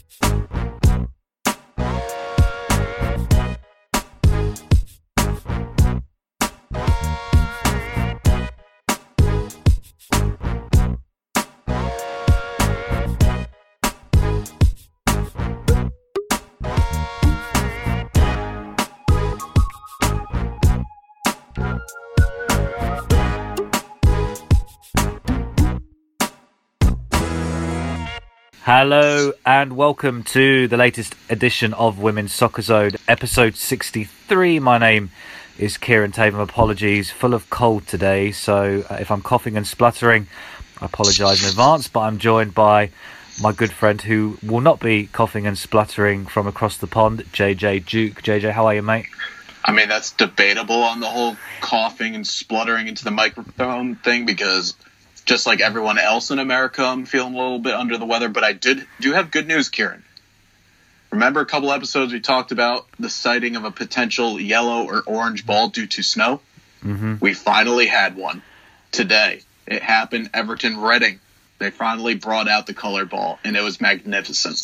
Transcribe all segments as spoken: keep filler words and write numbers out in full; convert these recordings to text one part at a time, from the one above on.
Hello and welcome to the latest edition of Women's Soccer Zone, episode sixty-three. My name is Kieran Taven. Apologies, full of cold today, so uh, if I'm coughing and spluttering, I apologise in advance, but I'm joined by my good friend who will not be coughing and spluttering from across the pond, J J Duke. J J, how are you, mate? I mean, that's debatable on the whole coughing and spluttering into the microphone thing, because just like everyone else in America, I'm feeling a little bit under the weather. But I did do have good news, Kieran. Remember a couple episodes we talked about the sighting of a potential yellow or orange ball due to snow? Mm-hmm. We finally had one today. It happened. Everton Reading. They finally brought out the color ball, and it was magnificent.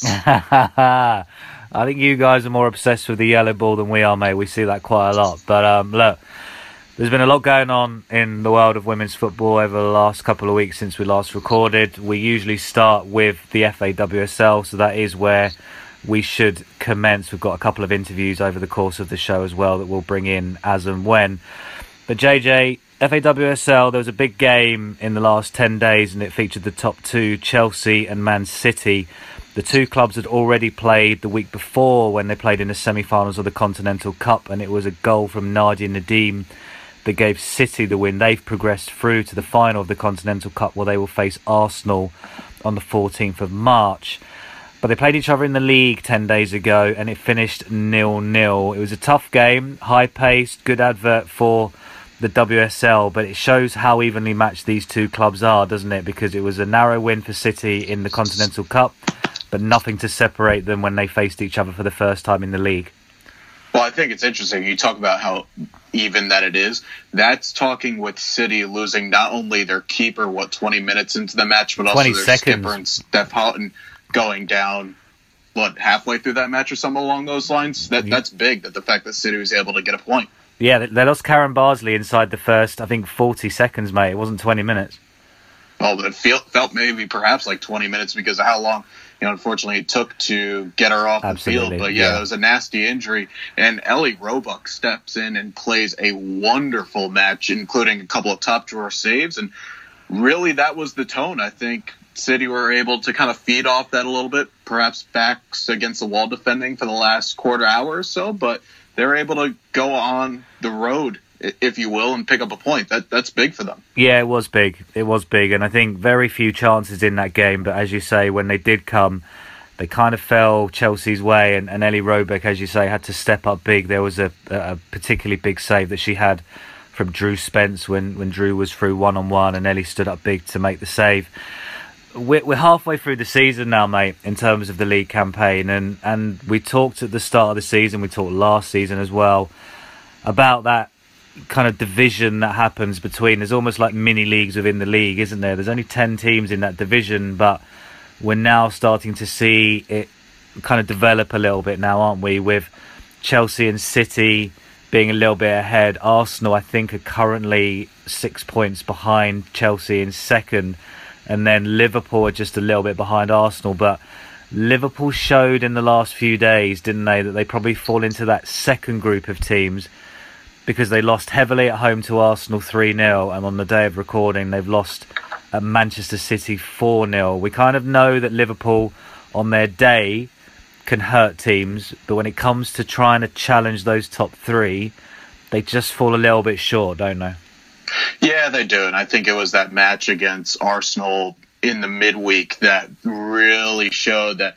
I think you guys are more obsessed with the yellow ball than we are, mate. We see that quite a lot. But um, look, there's been a lot going on in the world of women's football over the last couple of weeks since we last recorded. We usually start with the F A W S L, so that is where we should commence. We've got a couple of interviews over the course of the show as well that we'll bring in as and when. But J J, F A W S L, there was a big game in the last ten days and it featured the top two, Chelsea and Man City. The two clubs had already played the week before when they played in the semi-finals of the Continental Cup, and it was a goal from Nadia Nadim that gave City the win. They've progressed through to the final of the Continental Cup, where they will face Arsenal on the fourteenth of March. But they played each other in the league ten days ago and it finished nil nil. It was a tough game, high-paced, good advert for the W S L, but it shows how evenly matched these two clubs are, doesn't it? Because it was a narrow win for City in the Continental Cup, but nothing to separate them when they faced each other for the first time in the league. Well, I think it's interesting. You talk about how even that it is. That's talking with City losing not only their keeper, what, twenty minutes into the match, but also their seconds. skipper and Steph Houghton going down, what, halfway through that match or something along those lines? That That's big, that the fact that City was able to get a point. Yeah, they lost Karen Barsley inside the first, I think, forty seconds, mate. It wasn't twenty minutes. Well, it felt, felt maybe perhaps like twenty minutes because of how long, you know, unfortunately it took to get her off Absolutely, the field. But yeah, yeah, that was a nasty injury. And Ellie Roebuck steps in and plays a wonderful match, including a couple of top drawer saves. And really that was the tone. I think City were able to kind of feed off that a little bit, perhaps backs against the wall defending for the last quarter hour or so. But they were able to go on the road, if you will, and pick up a point. That That's big for them. Yeah, it was big. It was big. And I think very few chances in that game. But as you say, when they did come, they kind of fell Chelsea's way. And, and Ellie Roebuck, as you say, had to step up big. There was a, a particularly big save that she had from Drew Spence when, when Drew was through one-on-one and Ellie stood up big to make the save. We're, we're halfway through the season now, mate, in terms of the league campaign. And, and we talked at the start of the season, we talked last season as well, about that kind of division that happens between, there's almost like mini leagues within the league, isn't there? There's only ten teams in that division, but we're now starting to see it kind of develop a little bit now, aren't we? With Chelsea and City being a little bit ahead. Arsenal, I think, are currently six points behind Chelsea in second. And then Liverpool are just a little bit behind Arsenal. But Liverpool showed in the last few days, didn't they, that they probably fall into that second group of teams because they lost heavily at home to Arsenal three nil. And on the day of recording, they've lost at Manchester City four nil. We kind of know that Liverpool, on their day, can hurt teams. But when it comes to trying to challenge those top three, they just fall a little bit short, don't they? Yeah, they do. And I think it was that match against Arsenal in the midweek that really showed that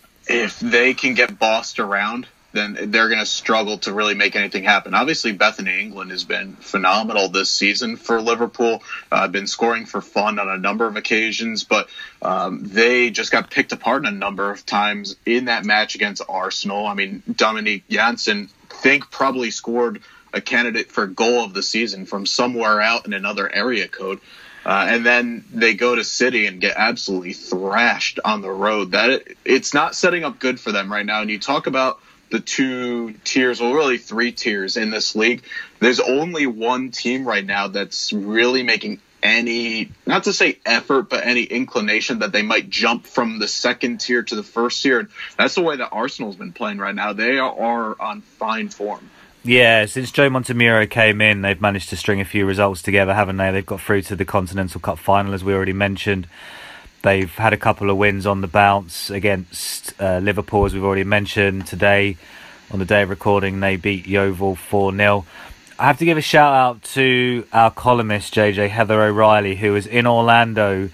if they can get bossed around, then they're going to struggle to really make anything happen. Obviously, Bethany England has been phenomenal this season for Liverpool. Uh, been scoring for fun on a number of occasions, but um, they just got picked apart a number of times in that match against Arsenal. I mean, Dominique Janssen, I think, probably scored a candidate for goal of the season from somewhere out in another area code. Uh, and then they go to City and get absolutely thrashed on the road. That it's not setting up good for them right now. And you talk about the two tiers, well, really three tiers in this league. There's only one team right now that's really making any, not to say effort, but any inclination that they might jump from the second tier to the first tier. And that's the way that Arsenal's been playing right now. They are on fine form. Yeah, since Joe Montemurro came in, they've managed to string a few results together, haven't they? They've got through to the Continental Cup final, as we already mentioned. They've had a couple of wins on the bounce against uh, Liverpool, as we've already mentioned. Today, on the day of recording, they beat Yeovil four nil. I have to give a shout out to our columnist, J J Heather O'Reilly, who was in Orlando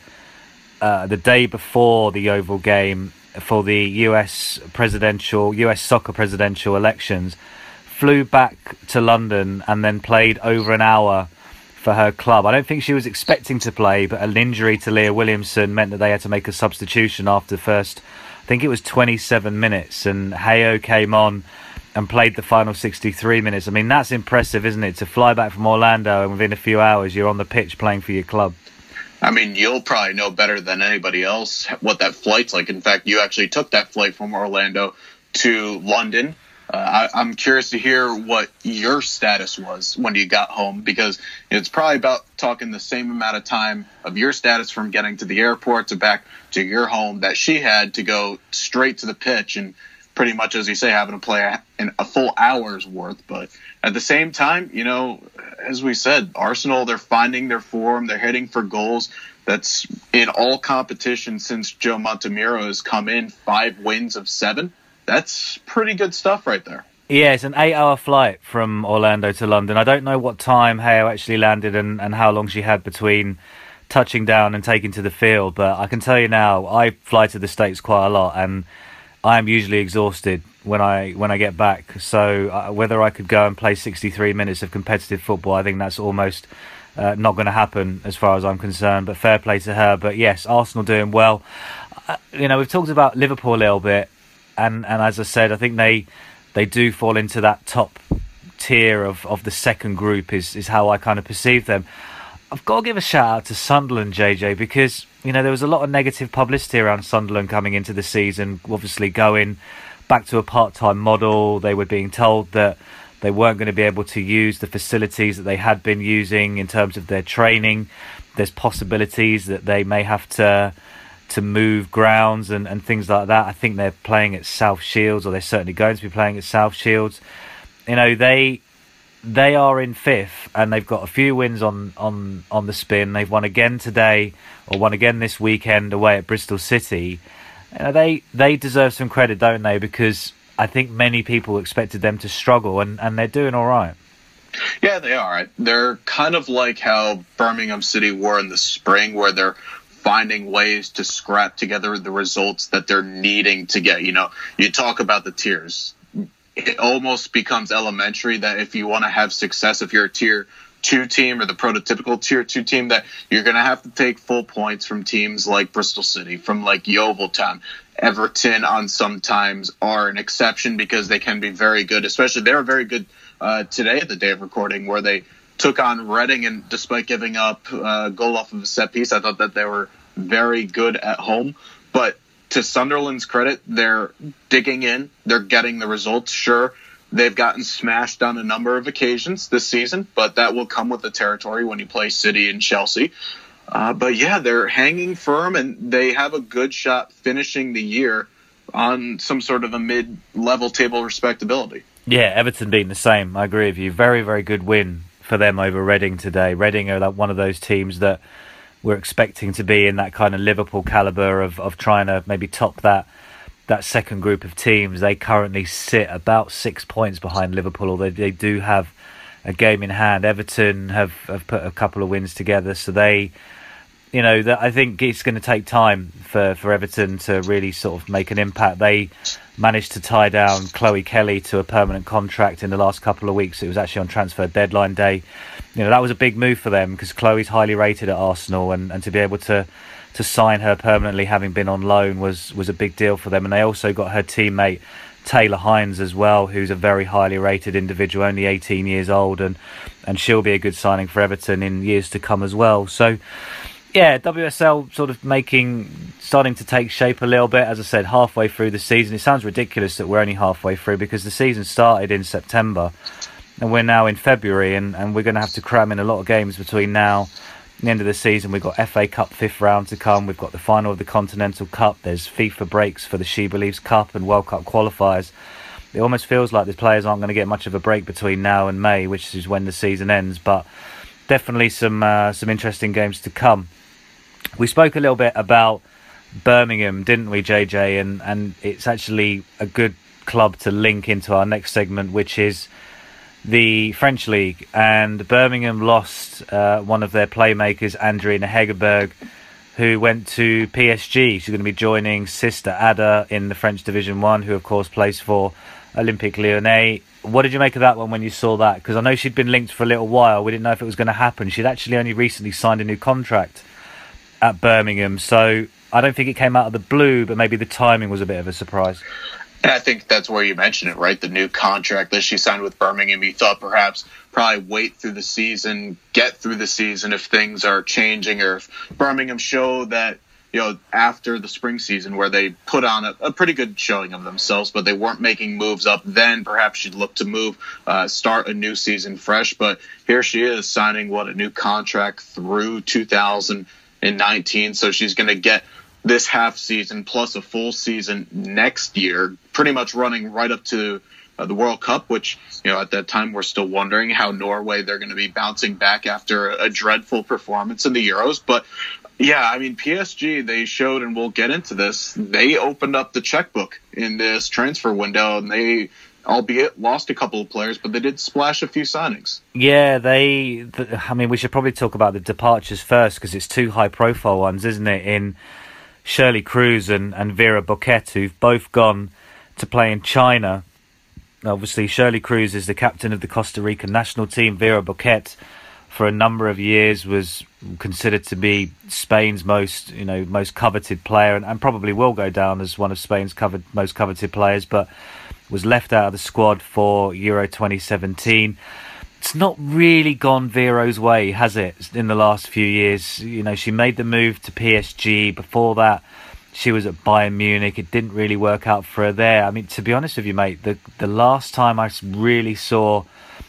uh, the day before the Yeovil game for the U S presidential, U S soccer presidential elections. Flew back to London and then played over an hour for her club. I don't think she was expecting to play, but an injury to Leah Williamson meant that they had to make a substitution after the first, I think it was twenty-seven minutes, and Hayo came on and played the final sixty-three minutes. I mean, that's impressive, isn't it? To fly back from Orlando and within a few hours you're on the pitch playing for your club. I mean, you'll probably know better than anybody else what that flight's like. In fact, you actually took that flight from Orlando to London. Uh, I, I'm curious to hear what your status was when you got home, because it's probably about talking the same amount of time of your status from getting to the airport to back to your home that she had to go straight to the pitch and pretty much, as you say, having to play a, a full hour's worth. But at the same time, you know, as we said, Arsenal, they're finding their form. They're hitting for goals. That's in all competition since Joe Montemurro has come in, five wins of seven. That's pretty good stuff right there. Yeah, it's an eight-hour flight from Orlando to London. I don't know what time Hayo actually landed and, and how long she had between touching down and taking to the field, but I can tell you now, I fly to the States quite a lot, and I am usually exhausted when I when I get back. So uh, whether I could go and play sixty-three minutes of competitive football, I think that's almost uh, not going to happen as far as I'm concerned. But fair play to her. But yes, Arsenal doing well. Uh, you know, we've talked about Liverpool a little bit. And and as I said, I think they they do fall into that top tier of, of the second group is, is how I kind of perceive them. I've got to give a shout out to Sunderland, J J, because, you know, there was a lot of negative publicity around Sunderland coming into the season, obviously going back to a part-time model. They were being told that they weren't going to be able to use the facilities that they had been using in terms of their training. There's possibilities that they may have to... to move grounds and, and things like that. I think they're playing at South Shields, or they're certainly going to be playing at South Shields. You know, they they are in fifth, and they've got a few wins on, on, on the spin. They've won again today, or won again this weekend away at Bristol City. You know, they they deserve some credit, don't they? Because I think many people expected them to struggle, and, and they're doing all right. Yeah, they are. They're kind of like how Birmingham City were in the spring, where they're finding ways to scrap together the results that they're needing to get. You know, you talk about the tiers. It almost becomes elementary that if you want to have success, if you're a tier two team or the prototypical tier two team, that you're going to have to take full points from teams like Bristol City, from like Yeovil Town. Everton on sometimes are an exception because they can be very good, especially they were very good uh, today at the day of recording, where they took on Reading, and despite giving up a goal off of a set piece, I thought that they were very good at home. But to Sunderland's credit, they're digging in. They're getting the results. Sure, they've gotten smashed on a number of occasions this season, but that will come with the territory when you play City and Chelsea. Uh, but yeah, they're hanging firm, and they have a good shot finishing the year on some sort of a mid-level table respectability. Yeah, Everton being the same. I agree with you. Very, very good win for them over Reading today. Reading are one of those teams that we're expecting to be in that kind of Liverpool calibre of, of trying to maybe top that that second group of teams. They currently sit about six points behind Liverpool, although they do have a game in hand. Everton have, have put a couple of wins together, so they, you know, that I think it's going to take time for, for Everton to really sort of make an impact. They managed to tie down Chloe Kelly to a permanent contract in the last couple of weeks. It was actually on transfer deadline day. You know, that was a big move for them because Chloe's highly rated at Arsenal, and, and to be able to to sign her permanently, having been on loan, was was a big deal for them. And they also got her teammate Taylor Hines as well, who's a very highly rated individual, only eighteen years old, and, and she'll be a good signing for Everton in years to come as well. So, yeah, W S L sort of making, starting to take shape a little bit. As I said, halfway through the season. It sounds ridiculous that we're only halfway through because the season started in September and we're now in February, and, and we're going to have to cram in a lot of games between now and the end of the season. We've got F A Cup fifth round to come. We've got the final of the Continental Cup. There's FIFA breaks for the She Believes Cup and World Cup qualifiers. It almost feels like the players aren't going to get much of a break between now and May, which is when the season ends. But definitely some uh, some interesting games to come. We spoke a little bit about Birmingham, didn't we, J J? And, and it's actually a good club to link into our next segment, which is the French League. And Birmingham lost uh, one of their playmakers, Andrina Hegerberg, who went to P S G. She's going to be joining sister Ada in the French Division One, who of course plays for Olympique Lyonnais. What did you make of that one when you saw that? Because I know she'd been linked for a little while. We didn't know if it was going to happen. She'd actually only recently signed a new contract at Birmingham, so I don't think it came out of the blue, but maybe the timing was a bit of a surprise. And I think that's where you mentioned it, right? The new contract that she signed with Birmingham. You thought perhaps probably wait through the season, get through the season if things are changing, or if Birmingham show that, you know, after the spring season where they put on a, a pretty good showing of themselves, but they weren't making moves up, then perhaps she'd look to move, uh, start a new season fresh. But here she is signing, what, a new contract through two thousand nineteen. So she's going to get this half season plus a full season next year, pretty much running right up to uh, the World Cup, which, you know, at that time we're still wondering how Norway, they're going to be bouncing back after a, a dreadful performance in the Euros. But yeah, I mean, P S G, they showed, and we'll get into this, they opened up the checkbook in this transfer window, and they, albeit lost a couple of players, but they did splash a few signings. Yeah, they, I mean, we should probably talk about the departures first, because it's two high-profile ones, isn't it, in Shirley Cruz and, and Vera Boquete, who've both gone to play in China. Obviously, Shirley Cruz is the captain of the Costa Rican national team. Vera Boquete, for a number of years, was considered to be Spain's most, you know, most coveted player, and, and probably will go down as one of Spain's covered, most coveted players, but was left out of the squad for Euro twenty seventeen. It's not really gone Vero's way, has it, in the last few years? You know, she made the move to P S G. Before that, she was at Bayern Munich. It didn't really work out for her there. I mean, to be honest with you, mate, the, the last time I really saw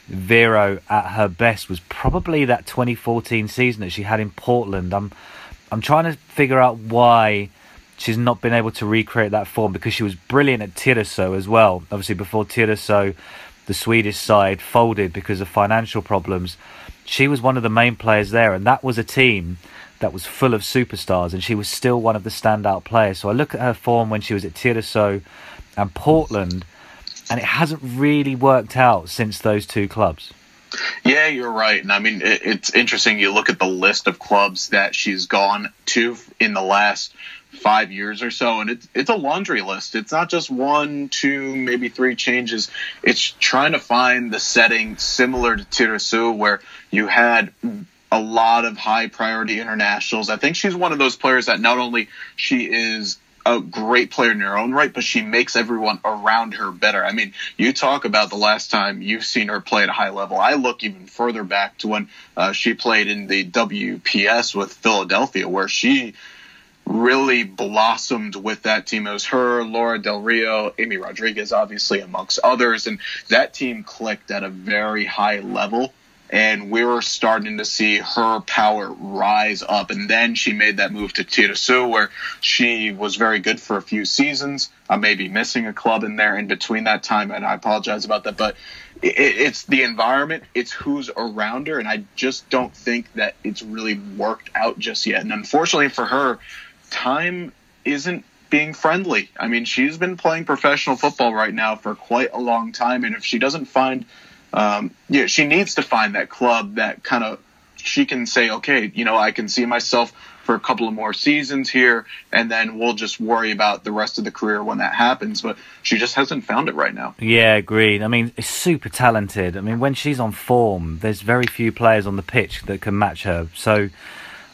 Vero at her best was probably that twenty fourteen season that she had in Portland. I'm, I'm trying to figure out why she's not been able to recreate that form, because she was brilliant at Tyresö as well. Obviously, before Tyresö, the Swedish side folded because of financial problems, she was one of the main players there, and that was a team that was full of superstars, and she was still one of the standout players. So I look at her form when she was at Tyresö and Portland, and it hasn't really worked out since those two clubs. Yeah, you're right. And I mean, it, it's interesting. You look at the list of clubs that she's gone to in the last five years or so, and it's it's a laundry list. It's not just one, two, maybe three changes. It's trying to find the setting similar to Tyresö, where you had a lot of high priority internationals. I think she's one of those players that not only she is a great player in her own right, but she makes everyone around her better. I mean, you talk about the last time you've seen her play at a high level. I look even further back to when uh, she played in the W P S with Philadelphia, where she really blossomed with that team. It was her, Laura Del Rio, Amy Rodriguez, obviously, amongst others. And that team clicked at a very high level. And we were starting to see her power rise up. And then she made that move to Tyresö, where she was very good for a few seasons. I may be missing a club in there in between that time, and I apologize about that. But it, it's the environment. It's who's around her. And I just don't think that it's really worked out just yet. And unfortunately for her, time isn't being friendly. I mean, she's been playing professional football right now for quite a long time. And if she doesn't find... Um, yeah, she needs to find that club that kind of she can say, okay, you know, I can see myself for a couple of more seasons here, and then we'll just worry about the rest of the career when that happens. But she just hasn't found it right now. Yeah, agreed. I mean, it's super talented. I mean, when she's on form, there's very few players on the pitch that can match her. So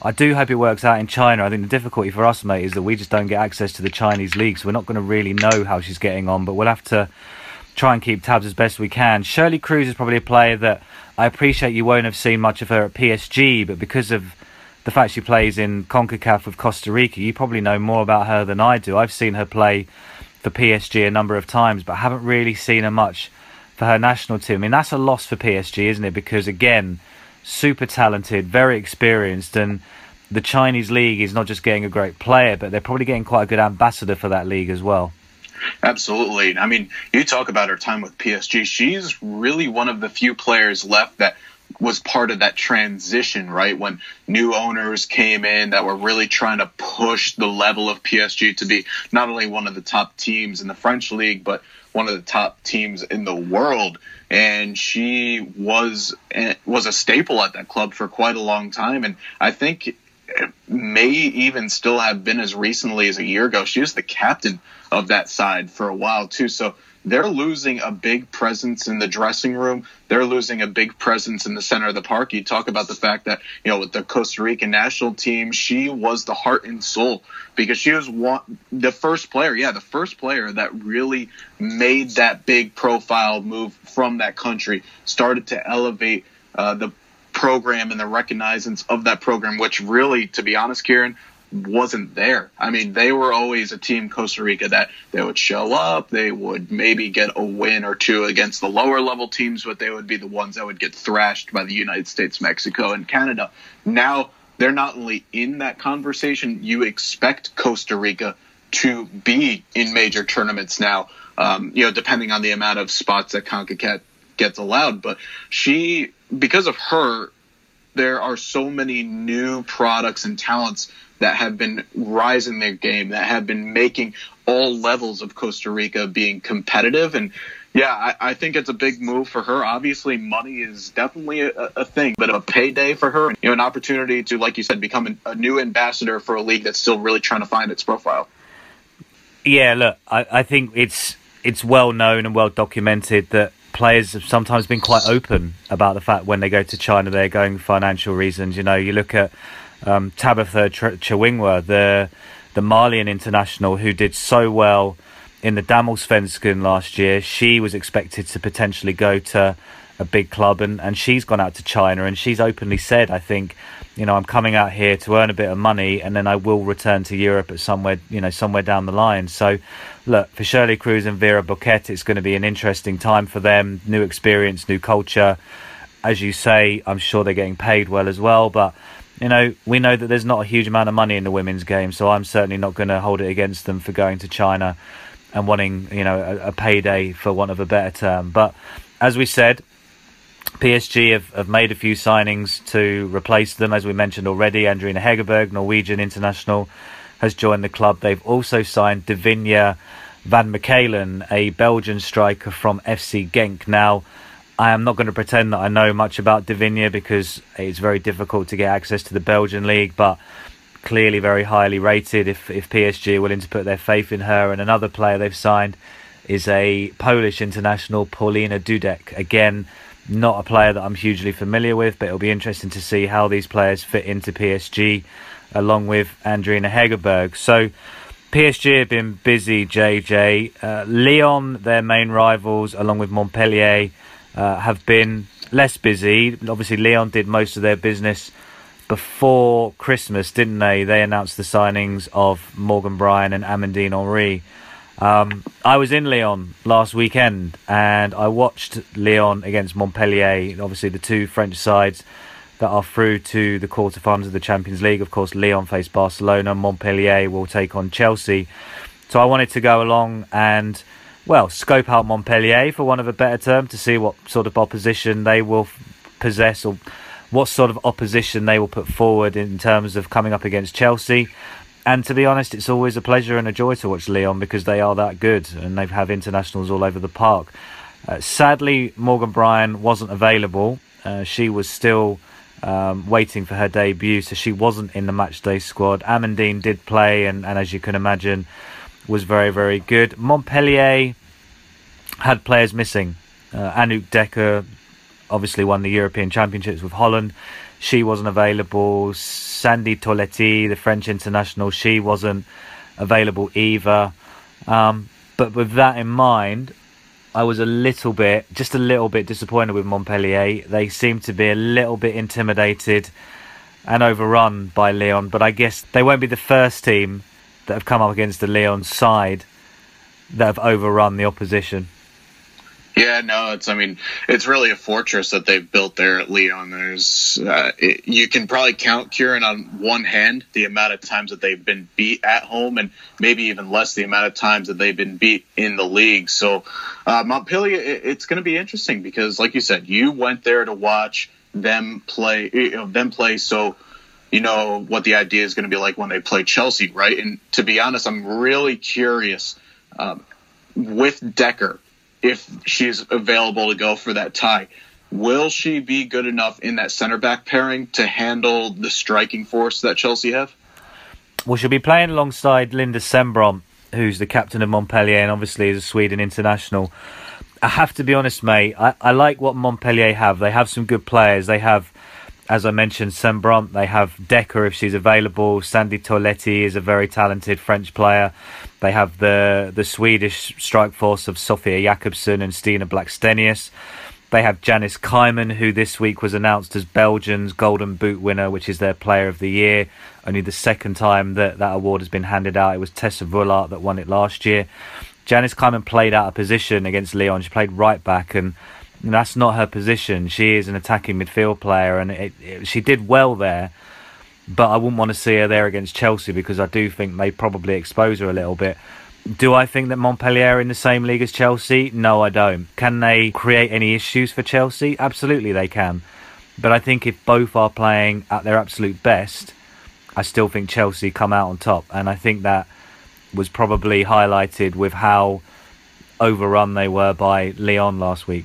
I do hope it works out in China. I think the difficulty for us, mate, is that we just don't get access to the Chinese league, so we're not going to really know how she's getting on, but we'll have to try and keep tabs as best we can. Shirley Cruz is probably a player that I appreciate you won't have seen much of her at P S G, but because of the fact she plays in CONCACAF with Costa Rica, you probably know more about her than I do. I've seen her play for P S G a number of times, but haven't really seen her much for her national team. I mean, that's a loss for P S G, isn't it? Because, again, super talented, very experienced, and the Chinese league is not just getting a great player, but they're probably getting quite a good ambassador for that league as well. Absolutely. I mean, you talk about her time with P S G. She's really one of the few players left that was part of that transition, right? When new owners came in that were really trying to push the level of P S G to be not only one of the top teams in the French league, but one of the top teams in the world. And she was was a staple at that club for quite a long time. And I think it may even still have been as recently as a year ago. She was the captain of that side for a while too. So they're losing a big presence in the dressing room. They're losing a big presence in the center of the park. You talk about the fact that, you know, with the Costa Rican national team, she was the heart and soul because she was one, the first player, yeah, the first player that really made that big profile move from that country, started to elevate uh, the program and the recognizance of that program, which really, to be honest, Kieran, wasn't there. I mean, they were always a team, Costa Rica, that they would show up, they would maybe get a win or two against the lower level teams, but they would be the ones that would get thrashed by the United States, Mexico, and Canada. Now, they're not only in that conversation, you expect Costa Rica to be in major tournaments now, um, you know, depending on the amount of spots that CONCACAF gets allowed. But she, because of her, there are so many new products and talents that have been rising their game, that have been making all levels of Costa Rica being competitive. And yeah, I, I think it's a big move for her. Obviously, money is definitely a, a thing, but a payday for her, you know, an opportunity to, like you said, become a, a new ambassador for a league that's still really trying to find its profile. Yeah, look, I, I think it's it's well known and well documented that players have sometimes been quite open about the fact when they go to China they're going for financial reasons. You know, you look at um, Tabitha Chawingwa, the the Malian international who did so well in the Damallsvenskan last year. She was expected to potentially go to a big club, and, and she's gone out to China, and she's openly said, I think, you know, I'm coming out here to earn a bit of money and then I will return to Europe at somewhere, you know, somewhere down the line. So look, for Shirley Cruz and Vera Boquete, it's going to be an interesting time for them. New experience, new culture. As you say, I'm sure they're getting paid well as well, but you know, we know that there's not a huge amount of money in the women's game, so I'm certainly not going to hold it against them for going to China and wanting, you know, a, a payday, for want of a better term. But as we said, P S G have, have made a few signings to replace them. As we mentioned already, Andrina Hegerberg, Norwegian international, has joined the club. They've also signed Davinia van Mechelen, a Belgian striker from F C Genk. Now, I am not going to pretend that I know much about Davinia because it's very difficult to get access to the Belgian league, but clearly very highly rated if, if P S G are willing to put their faith in her. And another player they've signed is a Polish international, Paulina Dudek. Again, not a player that I'm hugely familiar with, but it'll be interesting to see how these players fit into P S G along with Andrina Hegerberg. So P S G have been busy, J J. Uh, Lyon, their main rivals, along with Montpellier, uh, have been less busy. Obviously, Lyon did most of their business before Christmas, didn't they? They announced the signings of Morgan Bryan and Amandine Henry. Um, I was in Lyon last weekend and I watched Lyon against Montpellier, obviously the two French sides that are through to the quarterfinals of the Champions League. Of course, Lyon face Barcelona, Montpellier will take on Chelsea. So I wanted to go along and, well, scope out Montpellier, for want of a better term, to see what sort of opposition they will possess or what sort of opposition they will put forward in terms of coming up against Chelsea. And to be honest, it's always a pleasure and a joy to watch Lyon because they are that good and they have internationals all over the park. Uh, sadly, Morgan Bryan wasn't available. Uh, she was still um, waiting for her debut, so she wasn't in the matchday squad. Amandine did play and, and as you can imagine, was very, very good. Montpellier had players missing. Uh, Anouk Dekker obviously won the European Championships with Holland. she wasn't available. Sandy Toletti, the French international, she wasn't available either. Um, but with that in mind, I was a little bit, just a little bit disappointed with Montpellier. They seem to be a little bit intimidated and overrun by Lyon, but I guess they won't be the first team that have come up against the Lyon side that have overrun the opposition. Yeah, no, it's, I mean, it's really a fortress that they've built there at Lyon. There's, uh, it, you can probably count, Kieran, on one hand the amount of times that they've been beat at home, and maybe even less the amount of times that they've been beat in the league. So uh, Montpellier, it, it's going to be interesting because, like you said, you went there to watch them play, you know, them play. So you know what the idea is going to be like when they play Chelsea, right? And to be honest, I'm really curious um, with Decker. If she's available to go for that tie, will she be good enough in that center back pairing to handle the striking force that Chelsea have? Well, she'll be playing alongside Linda Sembrant, who's the captain of Montpellier and obviously is a Sweden international. I have to be honest, mate, I, I like what Montpellier have. They have some good players. They have, as I mentioned, Sembrant. They have Decker if she's available. Sandy Toletti is a very talented French player. They have the the Swedish strike force of Sofia Jakobsen and Stina Blackstenius. They have Janice Kaiman, who this week was announced as Belgium's Golden Boot winner, which is their Player of the Year. Only the second time that that award has been handed out. It was Tessa Vullart that won it last year. Janice Kaiman played out of position against Lyon. She played right back, and that's not her position. She is an attacking midfield player, and it, it, she did well there. But I wouldn't want to see her there against Chelsea because I do think they probably expose her a little bit. Do I think that Montpellier are in the same league as Chelsea? No, I don't. Can they create any issues for Chelsea? Absolutely they can. But I think if both are playing at their absolute best, I still think Chelsea come out on top. And I think that was probably highlighted with how overrun they were by Lyon last week.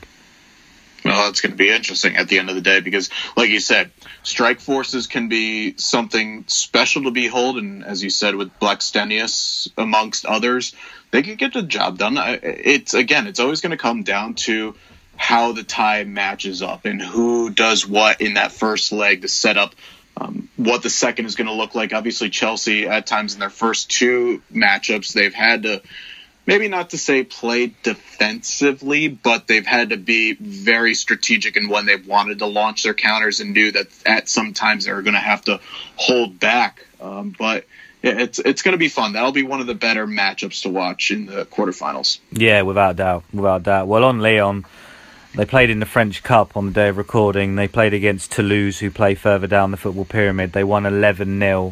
Well, it's going to be interesting at the end of the day because, like you said, strike forces can be something special to behold. And as you said, with Blackstenius, amongst others, they can get the job done. It's, again, it's always going to come down to how the tie matches up and who does what in that first leg to set up um, what the second is going to look like. Obviously, Chelsea, at times in their first two matchups, they've had to, maybe not to say play defensively, but they've had to be very strategic in when they've wanted to launch their counters and knew that at some times they were going to have to hold back. Um, but it's it's going to be fun. That'll be one of the better matchups to watch in the quarterfinals. Yeah, without doubt, without doubt. Well, on Lyon, they played in the French Cup on the day of recording. They played against Toulouse, who play further down the football pyramid. They won eleven nil.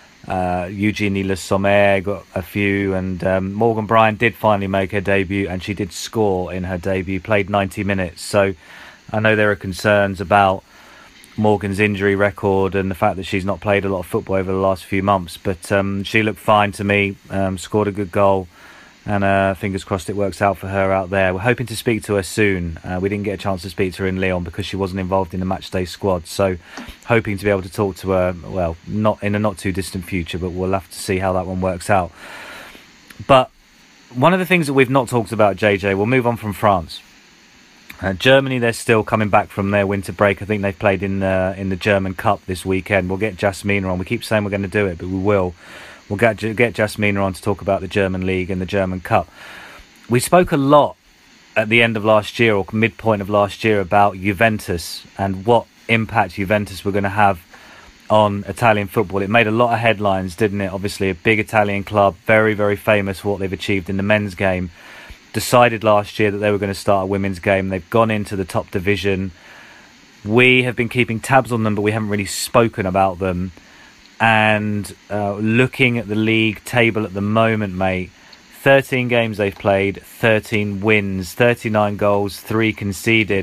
Uh, Eugenie Le Sommer got a few, and um, Morgan Bryant did finally make her debut, and she did score in her debut, played ninety minutes. So I know there are concerns about Morgan's injury record and the fact that she's not played a lot of football over the last few months, but um, she looked fine to me, um, scored a good goal, and uh, fingers crossed it works out for her out there. We're hoping to speak to her soon. Uh, we didn't get a chance to speak to her in Lyon because she wasn't involved in the matchday squad, so hoping to be able to talk to her, well, not in a not too distant future, but we'll have to see how that one works out. But one of the things that we've not talked about, J J, we'll move on from France. Uh, Germany, they're still coming back from their winter break. I think they've played in uh, in the German Cup this weekend. We'll get Jasmina on. We keep saying we're going to do it, but we will. We'll get get Jasmina on to talk about the German League and the German Cup. We spoke a lot at the end of last year or midpoint of last year about Juventus and what impact Juventus were going to have on Italian football. It made a lot of headlines, didn't it? Obviously, a big Italian club, very, very famous for what they've achieved in the men's game. Decided last year that they were going to start a women's game. They've gone into the top division. We have been keeping tabs on them, but we haven't really spoken about them. And uh, looking at the league table at the moment, mate, thirteen games they've played, thirteen wins, thirty-nine goals, three conceded.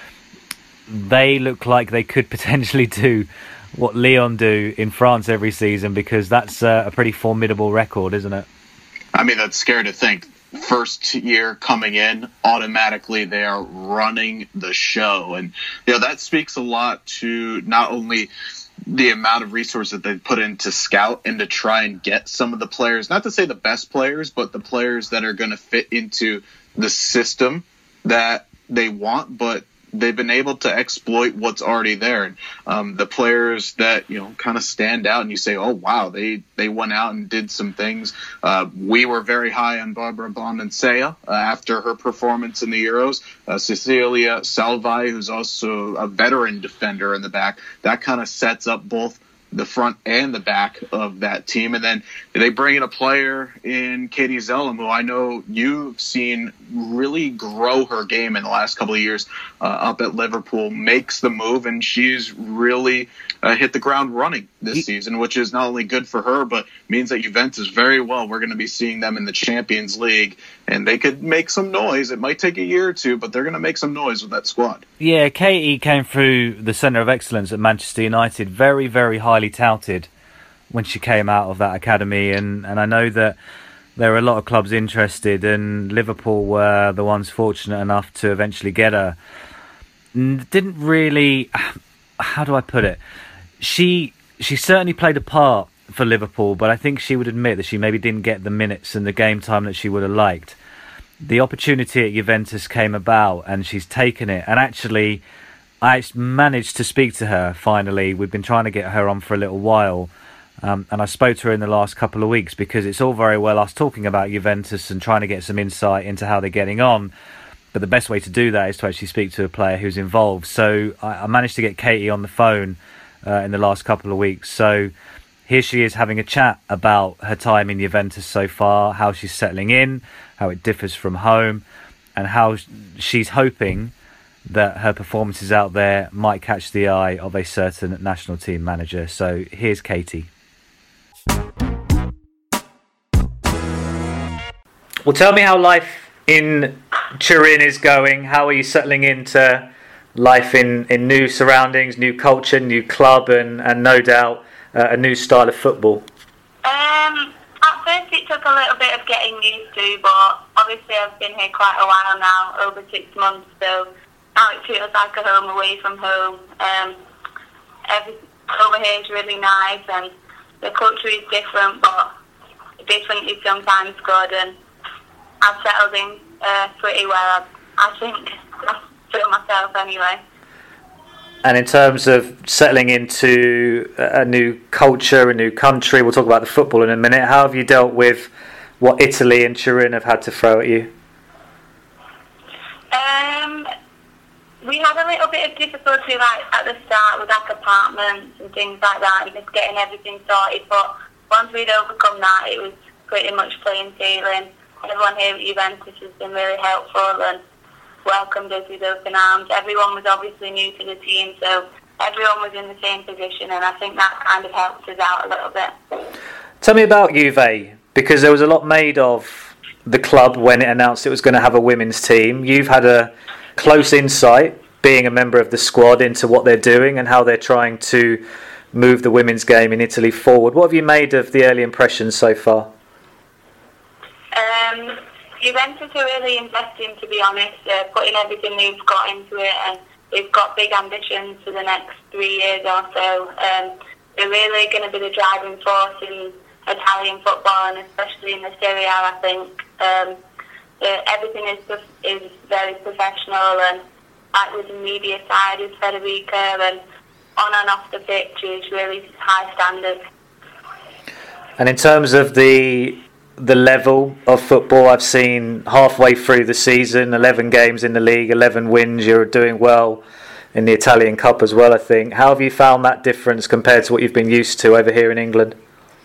They look like they could potentially do what Lyon do in France every season, because that's uh, a pretty formidable record, isn't it? I mean, that's scary to think. First year coming in, automatically they are running the show. And, you know, that speaks a lot to not only the amount of resources that they put in to scout and to try and get some of the players, not to say the best players, but the players that are going to fit into the system that they want. But they've been able to exploit what's already there. And um, the players that, you know, kind of stand out and you say, oh, wow, they, they went out and did some things. Uh, we were very high on Barbara Bondansea uh, after her performance in the Euros. Uh, Cecilia Salvai, who's also a veteran defender in the back, that kind of sets up both the front and the back of that team. And then they bring in a player in Katie Zellum, who I know you've seen really grow her game in the last couple of years uh, up at Liverpool, makes the move, and she's really uh, hit the ground running this he- season, which is not only good for her, but means that Juventus very well, we're going to be seeing them in the Champions League, and they could make some noise. It might take a year or two, but they're going to make some noise with that squad. Yeah, Katie came through the Centre of Excellence at Manchester United, very, very highly touted when she came out of that academy, and, and I know that there are a lot of clubs interested, and Liverpool were the ones fortunate enough to eventually get her. Didn't really, how do I put it? She she certainly played a part for Liverpool, but I think she would admit that she maybe didn't get the minutes and the game time that she would have liked. The opportunity at Juventus came about, and she's taken it. And actually, I managed to speak to her finally. We've been trying to get her on for a little while. Um, and I spoke to her in the last couple of weeks, because it's all very well us talking about Juventus and trying to get some insight into how they're getting on. But the best way to do that is to actually speak to a player who's involved. So I, I managed to get Katie on the phone uh, in the last couple of weeks. So here she is having a chat about her time in Juventus so far, how she's settling in, how it differs from home, and how she's hoping that her performances out there might catch the eye of a certain national team manager. So here's Katie. Well, tell me how life in Turin is going. How are you settling into life in, in new surroundings, new culture, new club, and, and no doubt uh, a new style of football? Um, at first it took a little bit of getting used to, but obviously I've been here quite a while now, over six months, so now it feels like a home away from home. Um, every, over here is really nice, and the culture is different, but different is sometimes good, and I've settled in uh, pretty well, I think, for myself anyway. And in terms of settling into a new culture, a new country, we'll talk about the football in a minute. How have you dealt with what Italy and Turin have had to throw at you? Um, we had a little bit of difficulty like at the start with like apartments and things like that, and just getting everything sorted. But once we'd overcome that, it was pretty much plain sailing. Everyone here at Juventus has been really helpful and welcomed us with open arms. Everyone was obviously new to the team, so everyone was in the same position, and I think that kind of helped us out a little bit. Tell me about Juve, because there was a lot made of the club when it announced it was going to have a women's team. You've had a close insight, being a member of the squad, into what they're doing and how they're trying to move the women's game in Italy forward. What have you made of the early impressions so far? Um, Juventus are really investing, to be honest, uh, putting everything they've got into it, and they've got big ambitions for the next three years or so. Um, they're really going to be the driving force in Italian football, and especially in the Serie A, I think. Um, the, everything is is very professional, and like with the media side is Federica, and on and off the pitch is really high standard. And in terms of the the level of football, I've seen halfway through the season, eleven games in the league, eleven wins. You're doing well in the Italian Cup as well, I think. How have you found that difference compared to what you've been used to over here in England?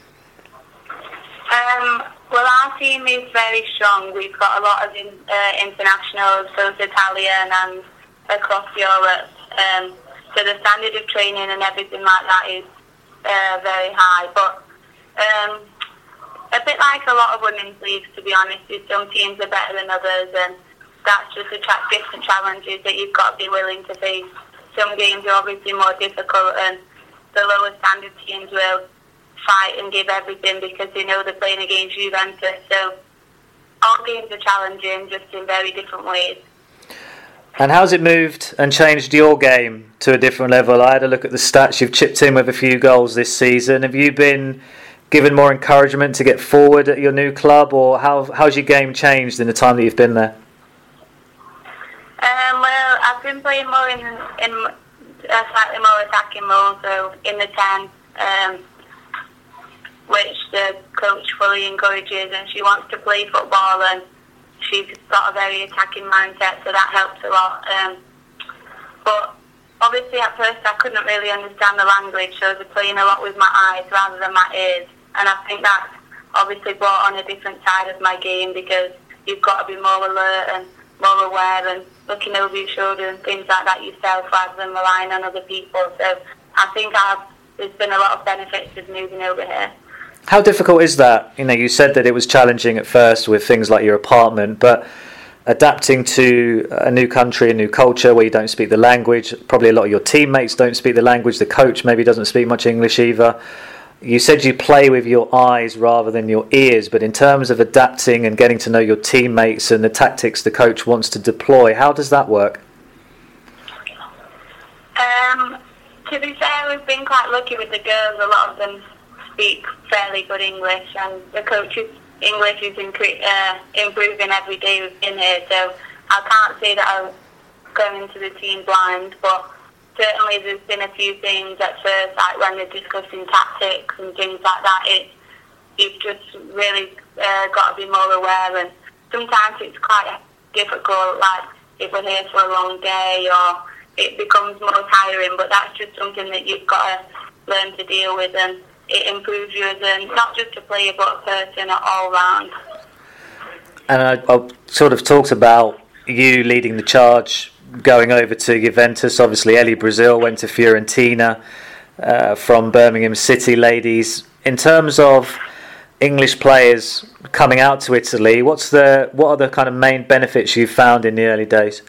Um, well, our team is very strong. We've got a lot of in, uh, internationals, both Italian and across Europe. Um, so the standard of training and everything like that is uh, very high. But um, a bit like a lot of women's leagues, to be honest, some teams are better than others, and that's just attract different challenges that you've got to be willing to face. Some games are obviously more difficult, and the lower standard teams will fight and give everything because they know they're playing against Juventus. So all games are challenging, just in very different ways. And how's it moved and changed your game to a different level? I had a look at the stats. You've chipped in with a few goals this season. Have you been given more encouragement to get forward at your new club, or how how's your game changed in the time that you've been there? Um, well, I've been playing more in in a slightly more attacking role, so in the ten, um, which the coach fully encourages, and she wants to play football, and she's got a very attacking mindset, so that helps a lot. Um, but obviously at first I couldn't really understand the language, so I was playing a lot with my eyes rather than my ears, and I think that's obviously brought on a different side of my game, because you've got to be more alert and more aware and looking over your shoulder and things like that yourself rather than relying on other people. So I think I've, there's been a lot of benefits of moving over here. How difficult is that? You know, you said that it was challenging at first with things like your apartment, but adapting to a new country, a new culture where you don't speak the language, probably a lot of your teammates don't speak the language, the coach maybe doesn't speak much English either. You said you play with your eyes rather than your ears, but in terms of adapting and getting to know your teammates and the tactics the coach wants to deploy, how does that work? Um, to be fair, we've been quite lucky with the girls. A lot of them speak fairly good English, and the coach's English is incre- uh, improving every day we've been here, so I can't say that I'm going into the team blind, but certainly there's been a few things at first, like when they're discussing tactics and things like that. It, you've just really uh, got to be more aware, and sometimes it's quite difficult, like if we're here for a long day, or it becomes more tiring, but that's just something that you've got to learn to deal with, and it improves you as a, not just a player but a person all round. And I, I sort of talked about you leading the charge, going over to Juventus. Obviously Ellie Brazil went to Fiorentina uh, from Birmingham City ladies. In terms of English players coming out to Italy, what's the what are the kind of main benefits you've found in the early days?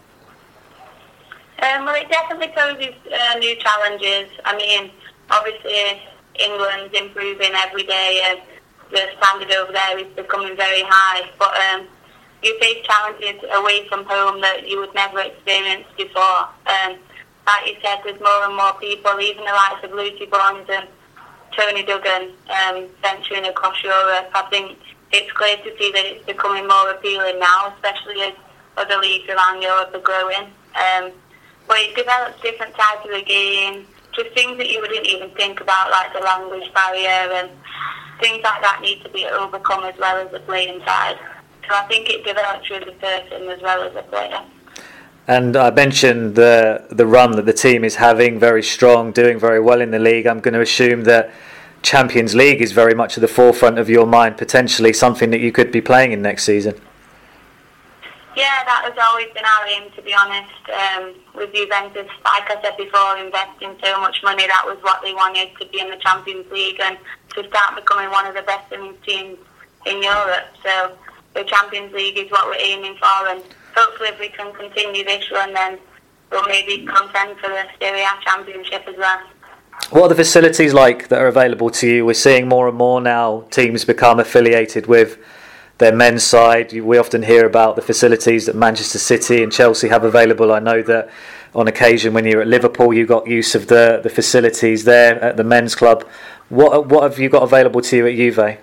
Um, well, it definitely poses uh, new challenges. I mean, obviously England's improving every day, and the standard over there is becoming very high, but um, you face challenges away from home that you would never experience before. Um, like you said, there's more and more people, even the likes of Lucy Bond and Tony Duggan, um, venturing across Europe. I think it's clear to see that it's becoming more appealing now, especially as other leagues around Europe are growing. Um, but it develops different types of the game, just things that you wouldn't even think about, like the language barrier, and things like that need to be overcome as well as the playing side. So I think it develops you as a person as well as a player. And I mentioned the the run that the team is having, very strong, doing very well in the league. I'm going to assume that Champions League is very much at the forefront of your mind, potentially something that you could be playing in next season. Yeah, that has always been our aim, to be honest. Um, with Juventus, like I said before, investing so much money, that was what they wanted, to be in the Champions League and to start becoming one of the best teams in Europe. So the Champions League is what we're aiming for, and hopefully if we can continue this run, then we'll maybe contend for the Serie A Championship as well. What are the facilities like that are available to you? We're seeing more and more now teams become affiliated with their men's side. We often hear about the facilities that Manchester City and Chelsea have available. I know that on occasion when you're at Liverpool you got use of the, the facilities there at the men's club. What what have you got available to you at Juve? Um,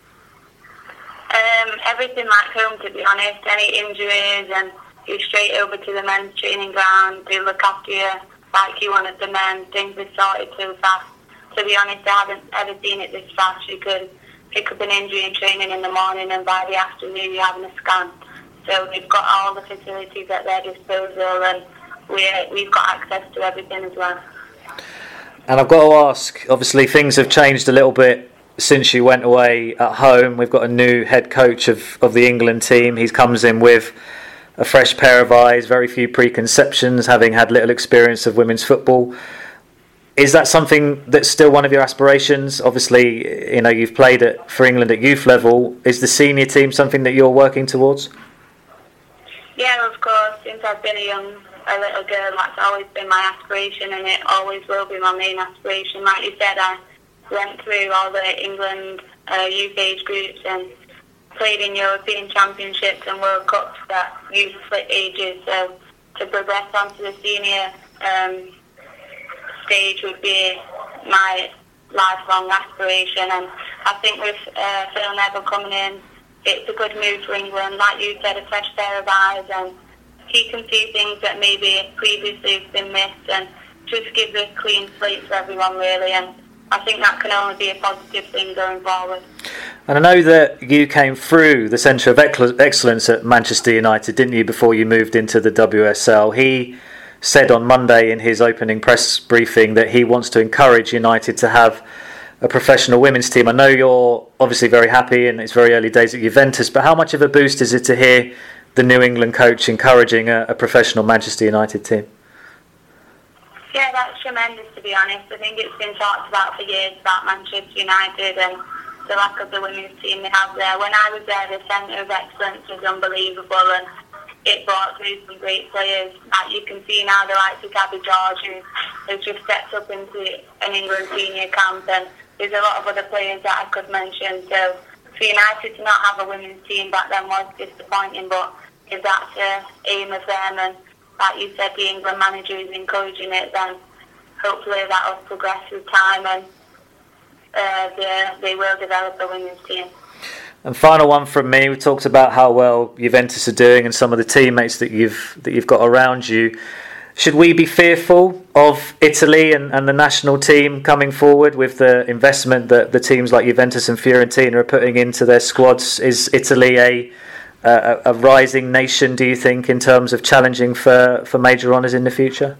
everything like home, to be honest. Any injuries, and you straight over to the men's training ground. They look after you like you wanted the men. Things are sorted so fast. To be honest, I haven't ever seen it this fast. You could pick up an injury in training in the morning, and by the afternoon you're having a scan. So we've got all the facilities at their disposal, and we we've got access to everything as well. And I've got to ask, obviously things have changed a little bit since you went away at home. We've got a new head coach of, of the England team. He comes in with a fresh pair of eyes, very few preconceptions, having had little experience of women's football. Is that something that's still one of your aspirations? Obviously, you know, you've played it for England at youth level. Is the senior team something that you're working towards? Yeah, of course. Since I've been a young, a little girl, that's always been my aspiration, and it always will be my main aspiration. Like you said, I went through all the England uh, youth age groups and played in European Championships and World Cups at youth ages. So to progress onto the senior um, stage would be my lifelong aspiration, and I think with uh, Phil Neville coming in, it's a good move for England. Like you said, a fresh pair of eyes, and he can see things that maybe previously have been missed and just give a clean slate for everyone, really. And I think that can only be a positive thing going forward. And I know that you came through the Centre of Excellence at Manchester United, didn't you, before you moved into the W S L? He said on Monday in his opening press briefing that he wants to encourage United to have a professional women's team. I know you're obviously very happy and it's very early days at Juventus, but how much of a boost is it to hear the New England coach encouraging a, a professional Manchester United team? Yeah, that's tremendous, to be honest. I think it's been talked about for years about Manchester United and the lack of the women's team they have there. When I was there, the Centre of Excellence was unbelievable, and it brought through some great players. Like you can see now, the likes of Gabby George, who has just stepped up into an England senior camp, and there's a lot of other players that I could mention. So for United to not have a women's team back then was disappointing, but if that's the aim of them, and like you said, the England manager is encouraging it, then hopefully that will progress with time and uh, they, they will develop a women's team. And final one from me. We talked about how well Juventus are doing and some of the teammates that you've that you've got around you. Should we be fearful of Italy and, and the national team coming forward with the investment that the teams like Juventus and Fiorentina are putting into their squads? Is Italy a a, a rising nation, do you think, in terms of challenging for, for major honours in the future?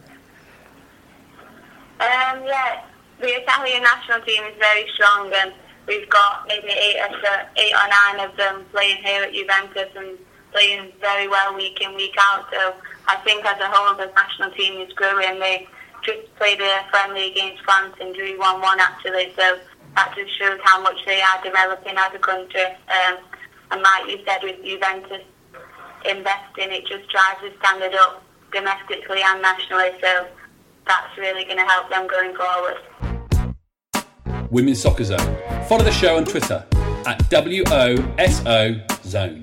Um, yeah, the Italian national team is very strong, and we've got maybe eight or, eight or nine of them playing here at Juventus and playing very well week in, week out. So I think as a whole the national team is growing. They just played a friendly against France and drew one one actually, so that just shows how much they are developing as a country. Um, and like you said, with Juventus investing, it just drives the standard up domestically and nationally, so that's really going to help them going forward. Women's Soccer Zone. Follow the show on Twitter at W O S O Zone.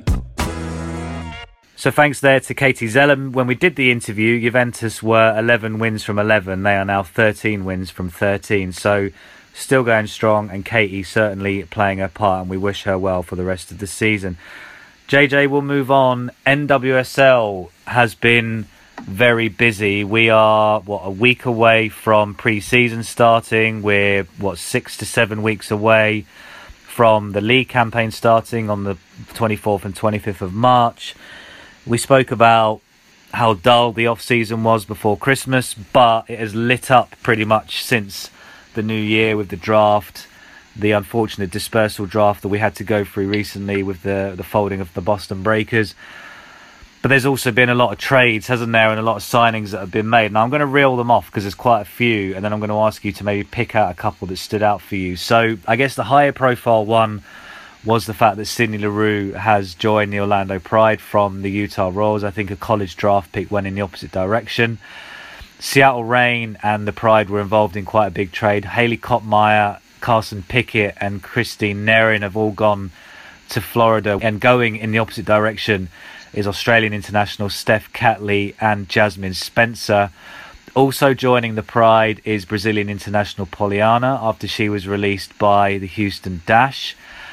So thanks there to Katie Zelem. When we did the interview, Juventus were eleven wins from eleven. They are now thirteen wins from thirteen. So still going strong, and Katie certainly playing her part, and we wish her well for the rest of the season. J J, we'll move on. N W S L has been very busy. We are, what, a week away from pre-season starting. We're, what, six to seven weeks away from the league campaign starting on the twenty-fourth and twenty-fifth of March. We spoke about how dull the off-season was before Christmas, but it has lit up pretty much since the new year with the draft, the unfortunate dispersal draft that we had to go through recently with the, the folding of the Boston Breakers. But there's also been a lot of trades, hasn't there, and a lot of signings that have been made. Now, I'm going to reel them off because there's quite a few, and then I'm going to ask you to maybe pick out a couple that stood out for you. So I guess the higher profile one was the fact that Sydney Leroux has joined the Orlando Pride from the Utah Royals. I think a college draft pick went in the opposite direction. Seattle Reign and the Pride were involved in quite a big trade. Haley Kottmeyer, Carson Pickett and Christine Nerin have all gone to Florida. And going in the opposite direction is Australian international Steph Catley and Jasmine Spencer. Also joining the Pride is Brazilian international Poliana after she was released by the Houston Dash.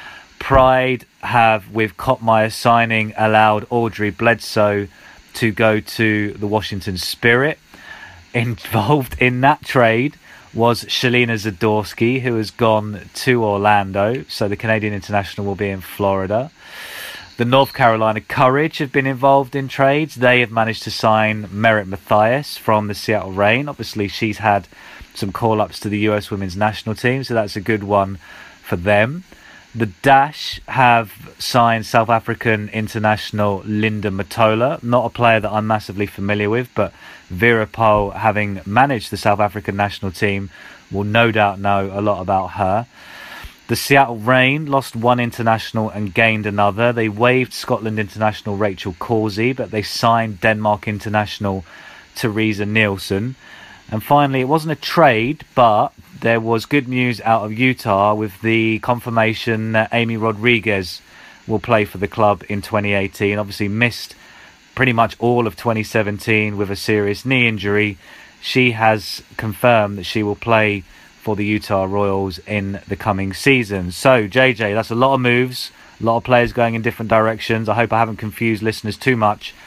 Pride have, with Kottmeyer signing, allowed Audrey Bledsoe to go to the Washington Spirit. Involved in that trade was Shalina Zadorsky, who has gone to Orlando, so the Canadian international will be in Florida. The North Carolina Courage have been involved in trades. They have managed to sign Merritt Mathias from the Seattle Reign. Obviously, she's had some call-ups to the U S women's national team, so that's a good one for them. The Dash have signed South African international Linda Matola, not a player that I'm massively familiar with, but Vera Pauw, having managed the South African national team, will no doubt know a lot about her. The Seattle Reign lost one international and gained another. They waived Scotland international Rachel Causey, but they signed Denmark international Teresa Nielsen. And finally, it wasn't a trade, but there was good news out of Utah with the confirmation that Amy Rodriguez will play for the club in twenty eighteen. Obviously missed pretty much all of twenty seventeen with a serious knee injury. She has confirmed that she will play for the Utah Royals in the coming season. So, J J, that's a lot of moves, a lot of players going in different directions. I hope I haven't confused listeners too much.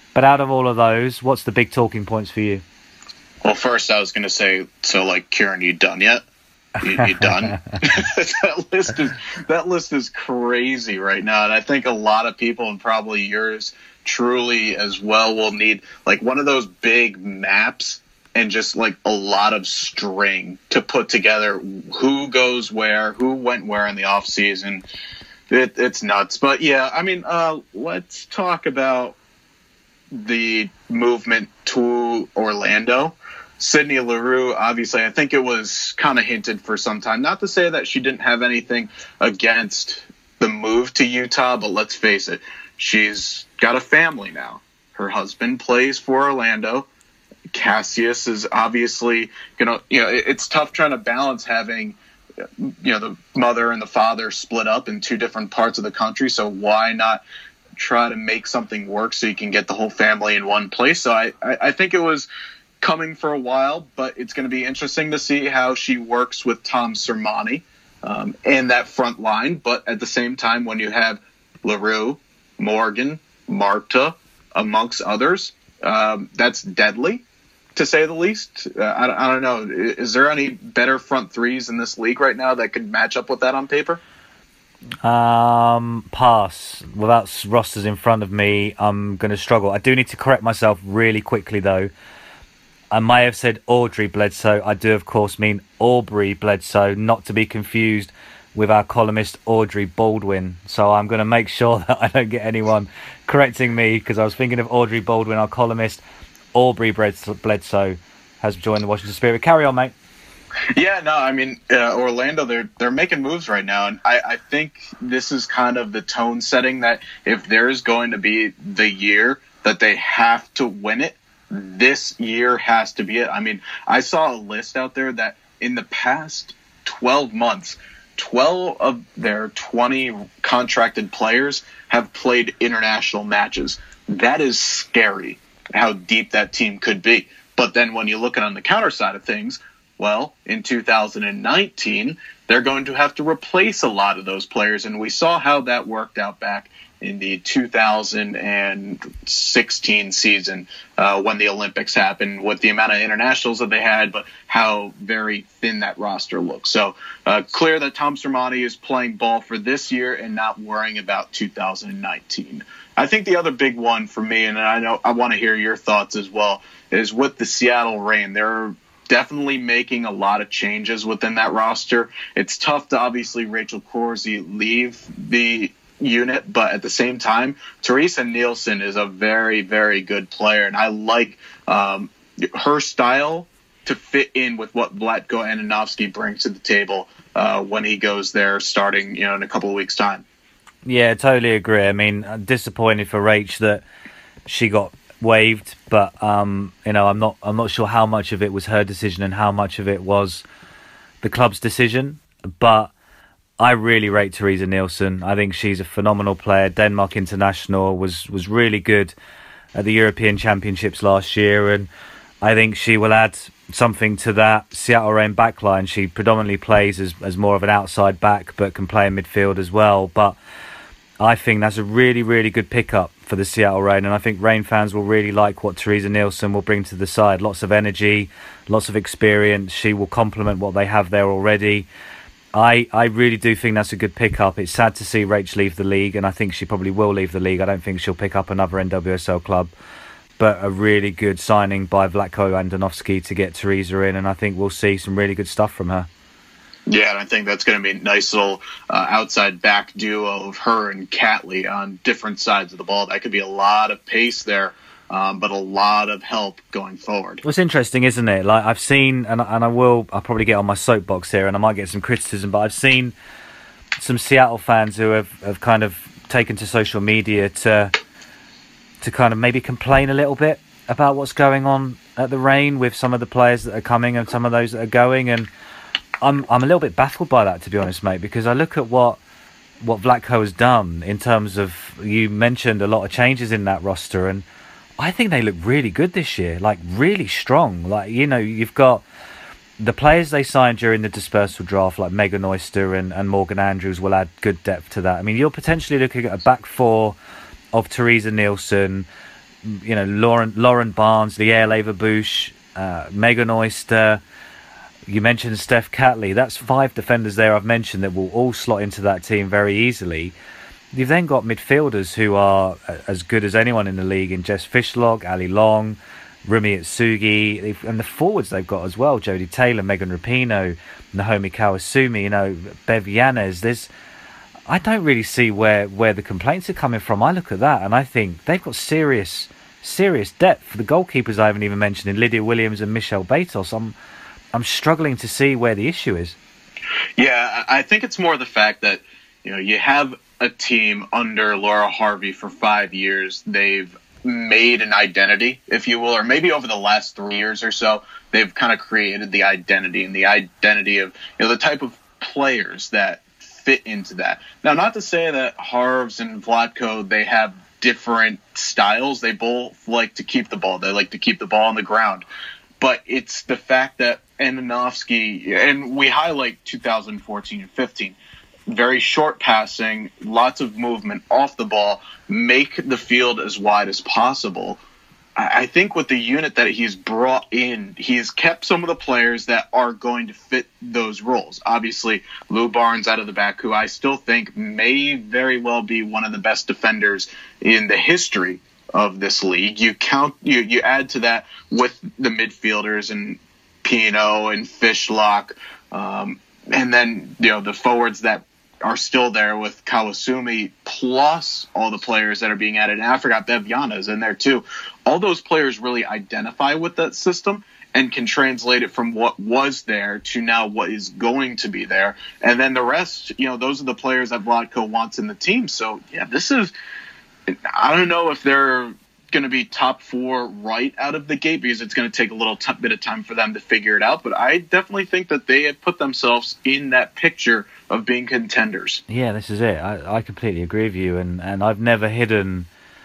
But out of all of those, what's the big talking points for you? Well, first I was going to say, so like, Kieran, you done yet? You, you done? that list is that list is crazy right now, and I think a lot of people, and probably yours truly as well, will need like one of those big maps and just like a lot of string to put together who goes where, who went where in the off season. It, it's nuts, but yeah, I mean, uh, let's talk about the movement to Orlando. Sydney Leroux, obviously, I think it was kind of hinted for some time. Not to say that she didn't have anything against the move to Utah, but let's face it, she's got a family now. Her husband plays for Orlando. Cassius is obviously, you know, you know, it's tough trying to balance having, you know, the mother and the father split up in two different parts of the country. So why not try to make something work so you can get the whole family in one place? So I, I, I think it was coming for a while, but it's going to be interesting to see how she works with Tom Sermanni um, and that front line. But at the same time, when you have Leroux, Morgan, Marta, amongst others, um, that's deadly, to say the least. Uh, I, I don't know. Is there any better front threes in this league right now that could match up with that on paper? Um, pass. Without rosters in front of me, I'm going to struggle. I do need to correct myself really quickly, though. I may have said Audrey Bledsoe. I do, of course, mean Aubrey Bledsoe, not to be confused with our columnist Audrey Baldwin. So I'm going to make sure that I don't get anyone correcting me, because I was thinking of Audrey Baldwin, our columnist. Aubrey Bledsoe has joined the Washington Spirit. Carry on, mate. Yeah, no, I mean, uh, Orlando, they're they're making moves right now, and I, I think this is kind of the tone setting that if there's going to be the year that they have to win it, this year has to be it. I mean, I saw a list out there that in the past twelve months, twelve of their twenty contracted players have played international matches. That is scary, how deep that team could be. But then when you look at on the counter side of things, well, in two thousand nineteen, they're going to have to replace a lot of those players. And we saw how that worked out back in the two thousand sixteen season uh, when the Olympics happened, with the amount of internationals that they had, but how very thin that roster looks. So uh, clear that Tom Sermanni is playing ball for this year and not worrying about two thousand nineteen. I think the other big one for me, and I know I want to hear your thoughts as well, is with the Seattle Reign. They're definitely making a lot of changes within that roster. It's tough to obviously Rachel Corsi leave the unit, but at the same time, Teresa Nielsen is a very, very good player, and I like um, her style to fit in with what Vlatko Ananovsky brings to the table uh, when he goes there starting, you know, in a couple of weeks' time. Yeah, totally agree. I mean, I'm disappointed for Rach that she got waived, but um, you know, I'm not I'm not sure how much of it was her decision and how much of it was the club's decision. But I really rate Teresa Nielsen. I think she's a phenomenal player. Denmark international, was was really good at the European Championships last year, and I think she will add something to that Seattle Reign backline. She predominantly plays as as more of an outside back, but can play in midfield as well. But I think that's a really, really good pickup for the Seattle Reign, and I think Reign fans will really like what Teresa Nielsen will bring to the side. Lots of energy, lots of experience. She will complement what they have there already. I, I really do think that's a good pickup. It's sad to see Rach leave the league, and I think she probably will leave the league. I don't think she'll pick up another N W S L club, but a really good signing by Vlatko Andonovsky to get Teresa in, and I think we'll see some really good stuff from her. Yeah, and I think that's going to be a nice little uh, outside back duo of her and Catley on different sides of the ball. That could be a lot of pace there, um, but a lot of help going forward. Well, it's interesting, isn't it? Like I've seen, and, and I will, I'll probably get on my soapbox here and I might get some criticism, but I've seen some Seattle fans who have, have kind of taken to social media to to kind of maybe complain a little bit about what's going on at the Reign with some of the players that are coming and some of those that are going, and I'm I'm a little bit baffled by that, to be honest, mate, because I look at what what Vlatko has done in terms of, you mentioned a lot of changes in that roster, and I think they look really good this year, like really strong. Like, you know, you've got the players they signed during the dispersal draft, like Megan Oyster and, and Morgan Andrews, will add good depth to that. I mean, you're potentially looking at a back four of Teresa Nielsen, you know, Lauren Lauren Barnes, Liel Leverbush, uh, Megan Oyster. You mentioned Steph Catley. That's five defenders there I've mentioned that will all slot into that team very easily. You've then got midfielders who are as good as anyone in the league in Jess Fishlock, Ali Long, Rumi Itsugi, and the forwards they've got as well, Jodie Taylor, Megan Rapinoe, Naomi Kawasumi, you know, Bev Yanez. There's, I don't really see where, where the complaints are coming from. I look at that and I think they've got serious, serious depth. For the goalkeepers I haven't even mentioned, in Lydia Williams and Michelle Batos, I'm, I'm struggling to see where the issue is. Yeah, I think it's more the fact that, you know, you have a team under Laura Harvey for five years. They've made an identity, if you will, or maybe over the last three years or so, they've kind of created the identity and the identity of, you know, the type of players that fit into that. Now, not to say that Harves and Vlatko, they have different styles. They both like to keep the ball. They like to keep the ball on the ground. But it's the fact that Ananovsky, and we highlight two thousand fourteen and fifteen, very short passing, lots of movement off the ball, make the field as wide as possible. I think with the unit that he's brought in, he's kept some of the players that are going to fit those roles. Obviously, Lou Barnes out of the back, who I still think may very well be one of the best defenders in the history of this league. You count, you, you add to that with the midfielders and Pino and Fishlock, um, and then, you know, the forwards that are still there with Kawasumi, plus all the players that are being added. And I forgot Bev Yanez in there too. All those players really identify with that system and can translate it from what was there to now what is going to be there. And then the rest, you know, those are the players that Vlatko wants in the team. So, yeah, this is, I don't know if they're going to be top four right out of the gate, because it's going to take a little t- bit of time for them to figure it out. But I definitely think that they have put themselves in that picture of being contenders. Yeah, this is it. I, I completely agree with you. And, and I've never hidden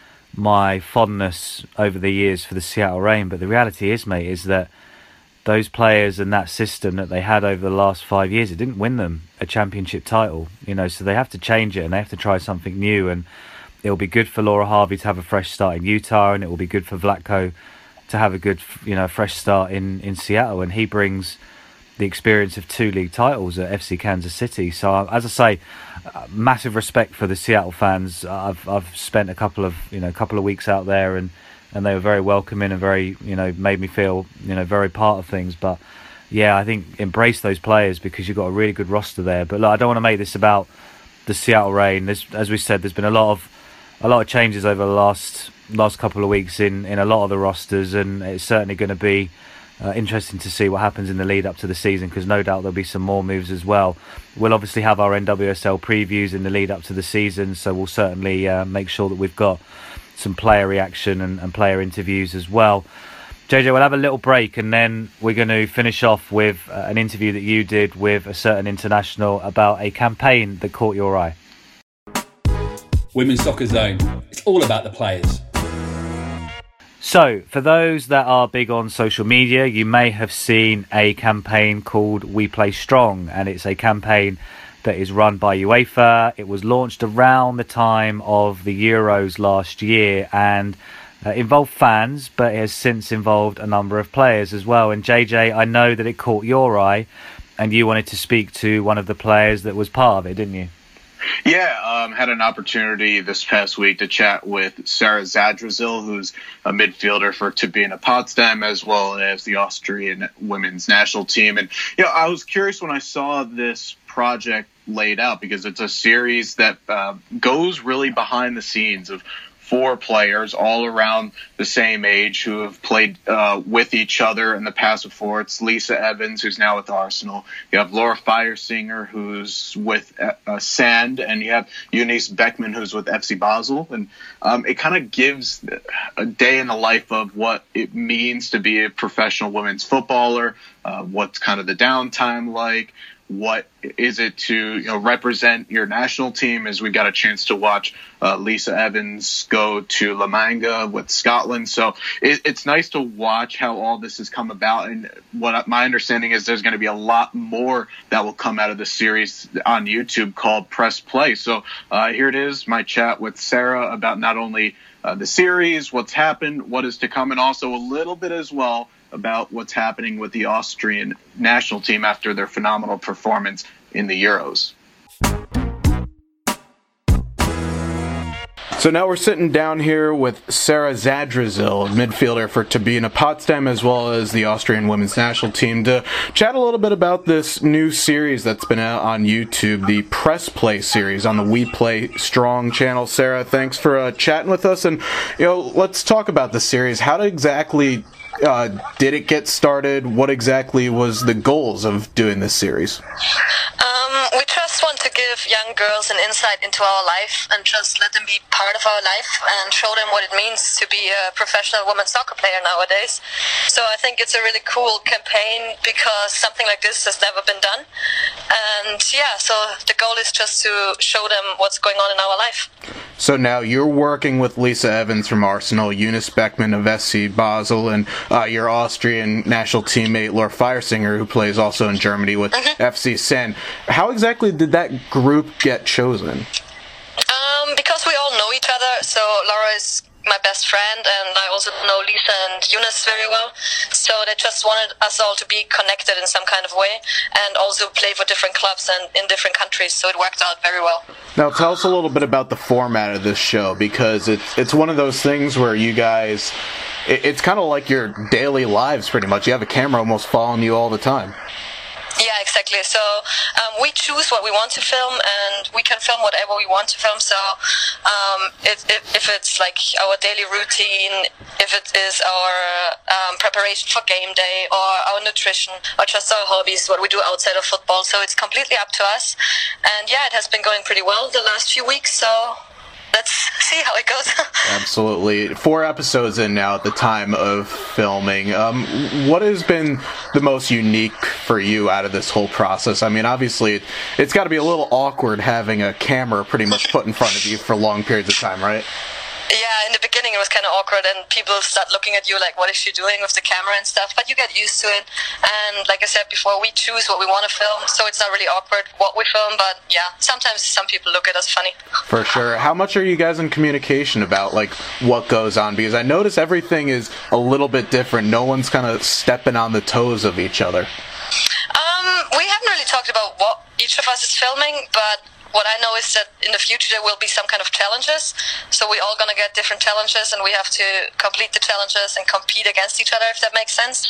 my fondness over the years for the Seattle Reign. But the reality is, mate, is that those players and that system that they had over the last five years, it didn't win them a championship title. You know, so they have to change it and they have to try something new. And it'll be good for Laura Harvey to have a fresh start in Utah, and it will be good for Vlatko to have a good, you know, fresh start in, in Seattle. And he brings the experience of two league titles at F C Kansas City. So, as I say, uh, massive respect for the Seattle fans. I've I've spent a couple of you know a couple of weeks out there, and, and they were very welcoming and very you know made me feel you know very part of things. But yeah, I think embrace those players, because you've got a really good roster there. But look, I don't want to make this about the Seattle Reign. There's, as we said, there's been a lot of a lot of changes over the last last couple of weeks in, in a lot of the rosters, and it's certainly going to be uh, interesting to see what happens in the lead up to the season, because no doubt there'll be some more moves as well. We'll obviously have our N W S L previews in the lead up to the season, so we'll certainly uh, make sure that we've got some player reaction and, and player interviews as well. J J, we'll have a little break, and then we're going to finish off with uh, an interview that you did with a certain international about a campaign that caught your eye. Women's Soccer Zone. It's all about the players. So, for those that are big on social media, you may have seen a campaign called We Play Strong, and it's a campaign that is run by UEFA. It was launched around the time of the Euros last year, and uh, involved fans, but it has since involved a number of players as well. And J J, I know that it caught your eye, and you wanted to speak to one of the players that was part of it, didn't you? Yeah, um, had an opportunity this past week to chat with Sarah Zadrazil, who's a midfielder for Turbine Potsdam, as well as the Austrian women's national team. And, you know, I was curious when I saw this project laid out, because it's a series that uh, goes really behind the scenes of four players all around the same age who have played uh, with each other in the past before. It's Lisa Evans, who's now with Arsenal. You have Laura Feiersinger, who's with uh, Sand, and you have Eunice Beckman, who's with F C Basel. And um, it kind of gives a day in the life of what it means to be a professional women's footballer, uh, what's kind of the downtime like, What is it to, you know, represent your national team? As we got a chance to watch uh, Lisa Evans go to La Manga with Scotland. So it, it's nice to watch how all this has come about. And what my understanding is, there's going to be a lot more that will come out of the series on YouTube called Press Play. So uh, here it is, my chat with Sarah about not only uh, the series, what's happened, what is to come, and also a little bit as well about what's happening with the Austrian national team after their phenomenal performance in the Euros. So now we're sitting down here with Sarah Zadrazil, midfielder for Turbine Potsdam, as well as the Austrian women's national team, to chat a little bit about this new series that's been out on YouTube, the Press Play series on the We Play Strong channel. Sarah, thanks for uh, chatting with us, and you know, let's talk about the series. How exactly uh, did it get started? What exactly was the goals of doing this series? Um, we just want to give young girls an insight into our life and just let them be part of our life and show them what it means to be a professional women's soccer player nowadays. So I think it's a really cool campaign because something like this has never been done. And yeah, so the goal is just to show them what's going on in our life. So now you're working with Lisa Evans from Arsenal, Eunice Beckman of S C Basel, and uh, your Austrian national teammate Laura Feiersinger, who plays also in Germany with mm-hmm. F C Sen. How exactly did that group get chosen? Um, because we all know each other, so Laura is my best friend, and I also know Lisa and Eunice very well. So they just wanted us all to be connected in some kind of way, and also play for different clubs and in different countries. So it worked out very well. Now tell us a little bit about the format of this show, because it's it's one of those things where you guys, it, it's kind of like your daily lives pretty much. You have a camera almost following you all the time. Yeah, exactly. So um, we choose what we want to film, and we can film whatever we want to film. So um, it, it, if it's like our daily routine, if it is our um, preparation for game day, or our nutrition, or just our hobbies, what we do outside of football. So it's completely up to us. And yeah, it has been going pretty well the last few weeks. So let's see how it goes. Absolutely. Four episodes in now at the time of filming. Um, what has been the most unique for you out of this whole process? I mean, obviously, it, it's got to be a little awkward having a camera pretty much put in front of you for long periods of time, right? Yeah, in the beginning it was kind of awkward, and people start looking at you like, what is she doing with the camera and stuff? But you get used to it, and like I said before, we choose what we want to film, so it's not really awkward what we film, but yeah, sometimes some people look at us funny. For sure. How much are you guys in communication about, like, what goes on? Because I notice everything is a little bit different. No one's kind of stepping on the toes of each other. Um, we haven't really talked about what each of us is filming, but what I know is that in the future there will be some kind of challenges. So we're all going to get different challenges, and we have to complete the challenges and compete against each other, if that makes sense.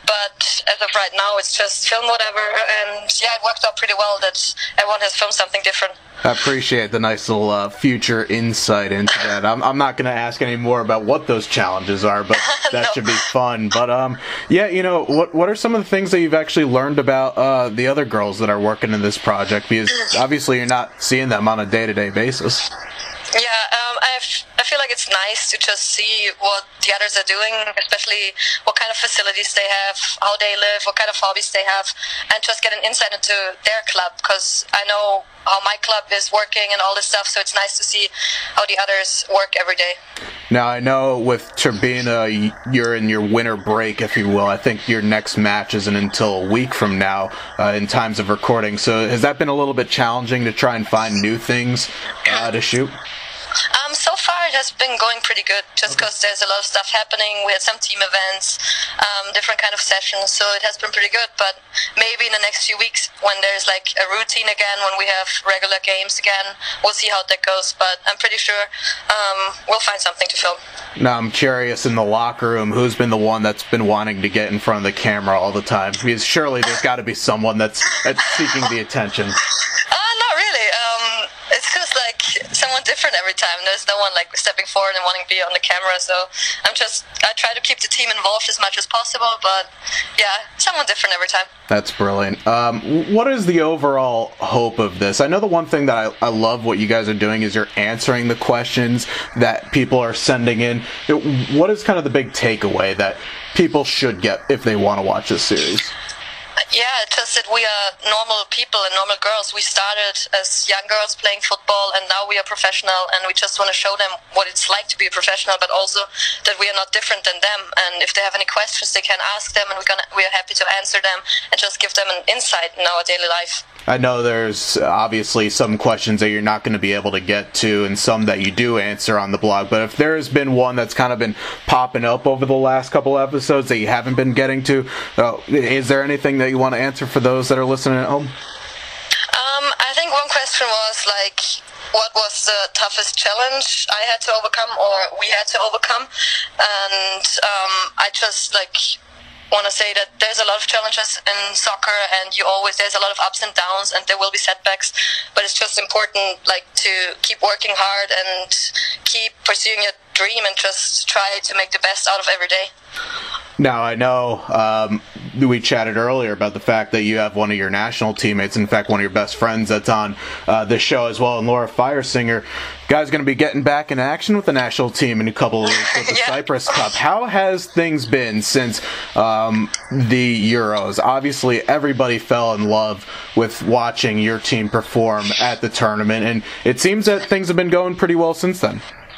But as of right now, it's just film whatever. And yeah, it worked out pretty well that everyone has filmed something different. I appreciate the nice little uh, future insight into that. I'm, I'm not going to ask any more about what those challenges are, but that no. should be fun. But um, yeah, you know, what what are some of the things that you've actually learned about uh, the other girls that are working in this project? Because obviously you're not seeing them on a day-to-day basis. Yeah, um, I've, I feel like it's nice to just see what the others are doing, especially what kind of facilities they have, how they live, what kind of hobbies they have, and just get an insight into their club, because I know how my club is working and all this stuff, so it's nice to see how the others work every day. Now, I know with Turbine, you're in your winter break, if you will. I think your next match isn't until a week from now uh, in times of recording, so has that been a little bit challenging to try and find new things uh, to shoot? Um, so far it has been going pretty good, just because there's a lot of stuff happening. We had some team events, um, different kind of sessions, so it has been pretty good. But maybe in the next few weeks, when there's like a routine again, when we have regular games again, we'll see how that goes. But I'm pretty sure um, we'll find something to film. Now I'm curious, in the locker room, who's been the one that's been wanting to get in front of the camera all the time? Because surely there's got to be someone that's, that's seeking the attention. Uh, not really. Um, it's just like someone different every time. There's no one like stepping forward and wanting to be on the camera. So I'm just, I try to keep the team involved as much as possible. But yeah, someone different every time. That's brilliant. Um, what is the overall hope of this? I know the one thing that I, I love what you guys are doing is you're answering the questions that people are sending in. What is kind of the big takeaway that people should get if they want to watch this series? Yeah, just that we are normal people and normal girls. We started as young girls playing football, and now we are professional, and we just want to show them what it's like to be a professional, but also that we are not different than them. And if they have any questions, they can ask them, and we're gonna we are happy to answer them and just give them an insight in our daily life. I know there's obviously some questions that you're not going to be able to get to and some that you do answer on the blog, but if there's been one that's kind of been popping up over the last couple episodes that you haven't been getting to, uh, is there anything that you want to answer for those that are listening at home? Um, I think one question was like, what was the toughest challenge I had to overcome or we had to overcome? And um, I just like... want to say that there's a lot of challenges in soccer, and you always there's a lot of ups and downs, and there will be setbacks, but it's just important like to keep working hard and keep pursuing your dream and just try to make the best out of every day. Now, I know um, we chatted earlier about the fact that you have one of your national teammates, in fact, one of your best friends that's on uh, this show as well, and Laura Firesinger. Guys going to be getting back in action with the national team in a couple of weeks with the yeah. Cyprus Cup. How has things been since um, the Euros? Obviously, everybody fell in love with watching your team perform at the tournament, and it seems that things have been going pretty well since then.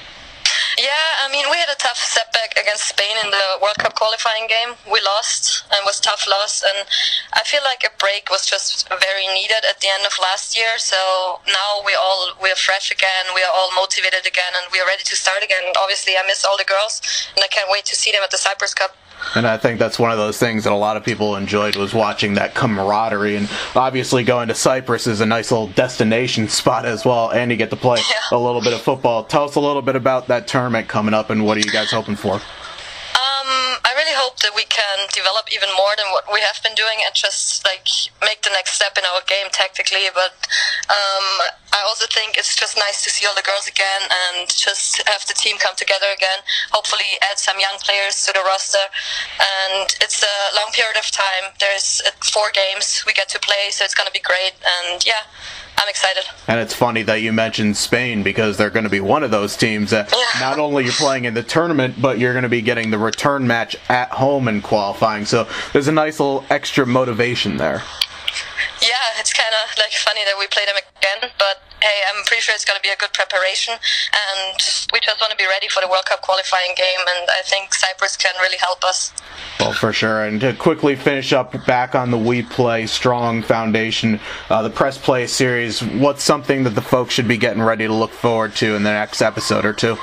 Yeah, I mean, we had a tough setback against Spain in the World Cup qualifying game. We lost, and it was a tough loss, and I feel like a break was just very needed at the end of last year. So now we all we're fresh again, we are all motivated again, and we are ready to start again. Obviously, I miss all the girls, and I can't wait to see them at the Cyprus Cup. And I think that's one of those things that a lot of people enjoyed, was watching that camaraderie. And obviously going to Cyprus is a nice little destination spot as well, and you get to play yeah. a little bit of football. Tell us a little bit about that tournament coming up, and what are you guys hoping for? Um, I really hope that we can develop even more than what we have been doing and just like make the next step in our game tactically. But um, I also think it's just nice to see all the girls again and just have the team come together again. Hopefully add some young players to the roster. And it's a long period of time. There's four games we get to play, so it's going to be great. And yeah, I'm excited. And it's funny that you mentioned Spain, because they're going to be one of those teams that yeah. not only you're playing in the tournament, but you're going to be getting the return match at home in qualifying. So there's a nice little extra motivation there. Yeah, it's kind of like funny that we play them again, but hey, I'm pretty sure it's going to be a good preparation, and we just want to be ready for the World Cup qualifying game, and I think Cyprus can really help us. Well, for sure. And to quickly finish up back on the We Play Strong Foundation, uh, the Press Play series, what's something that the folks should be getting ready to look forward to in the next episode or two?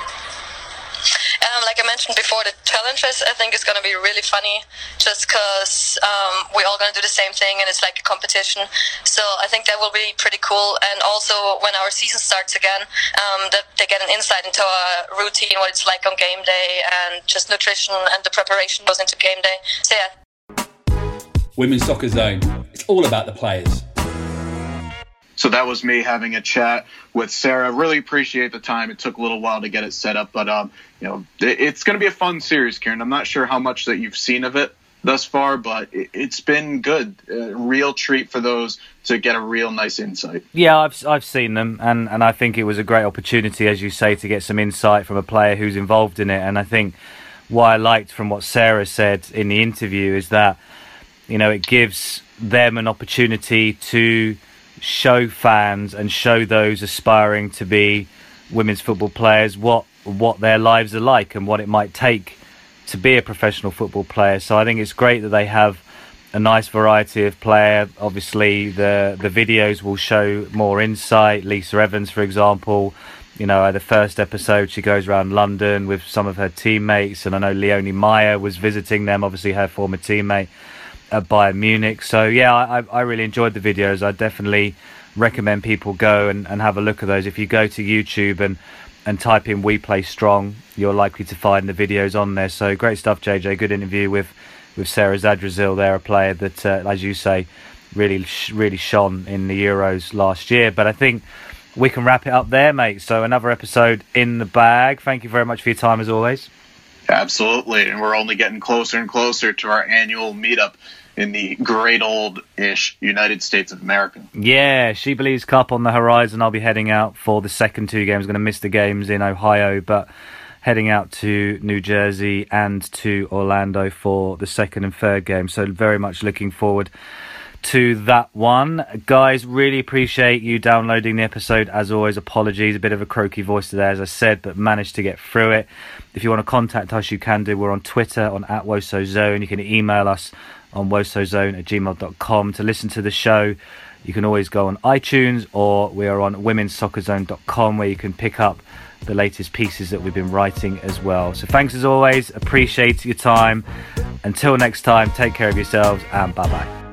Um, like I mentioned before, the challenges I think is going to be really funny, just because um, we're all going to do the same thing and it's like a competition. So I think that will be pretty cool. And also when our season starts again, um, that they get an insight into our routine, what it's like on game day, and just nutrition and the preparation goes into game day. So yeah. Women's Soccer Zone. It's all about the players. So that was me having a chat with Sarah. Really appreciate the time. It took a little while to get it set up, but um, you know, it's going to be a fun series, Kieran. I'm not sure how much that you've seen of it thus far, but it's been good. A real treat for those to get a real nice insight. Yeah, I've I've seen them, and, and I think it was a great opportunity, as you say, to get some insight from a player who's involved in it. And I think what I liked from what Sarah said in the interview is that, you know, it gives them an opportunity to show fans and show those aspiring to be women's football players what what their lives are like and what it might take to be a professional football player. So I think it's great that they have a nice variety of player. Obviously the the videos will show more insight. Lisa Evans, for example, you know, the first episode she goes around London with some of her teammates, and I know Leonie Meyer was visiting them, obviously her former teammate at Bayern Munich. So yeah, I, I really enjoyed the videos. I definitely recommend people go and, and have a look at those. If you go to YouTube and and type in We Play Strong, you're likely to find the videos on there. So great stuff, J J. Good interview with with Sarah Zadrazil there, a player that uh, as you say really really shone in the Euros last year. But I think we can wrap it up there, mate. So another episode in the bag. Thank you very much for your time as always. Absolutely, and we're only getting closer and closer to our annual meetup in the great old-ish United States of America. Yeah, She Believes Cup on the horizon. I'll be heading out for the second two games. I'm going to miss the games in Ohio, but heading out to New Jersey and to Orlando for the second and third game. So very much looking forward to that one. Guys, really appreciate you downloading the episode. As always, apologies, a bit of a croaky voice today, as I said, but managed to get through it. If you want to contact us, you can do. We're on Twitter on at WosoZone. You can email us on wosozone at gmail dot com. To listen to the show, you can always go on iTunes, or we are on womens soccer zone dot com, where you can pick up the latest pieces that we've been writing as well. So thanks as always, appreciate your time. Until next time, take care of yourselves, and bye bye.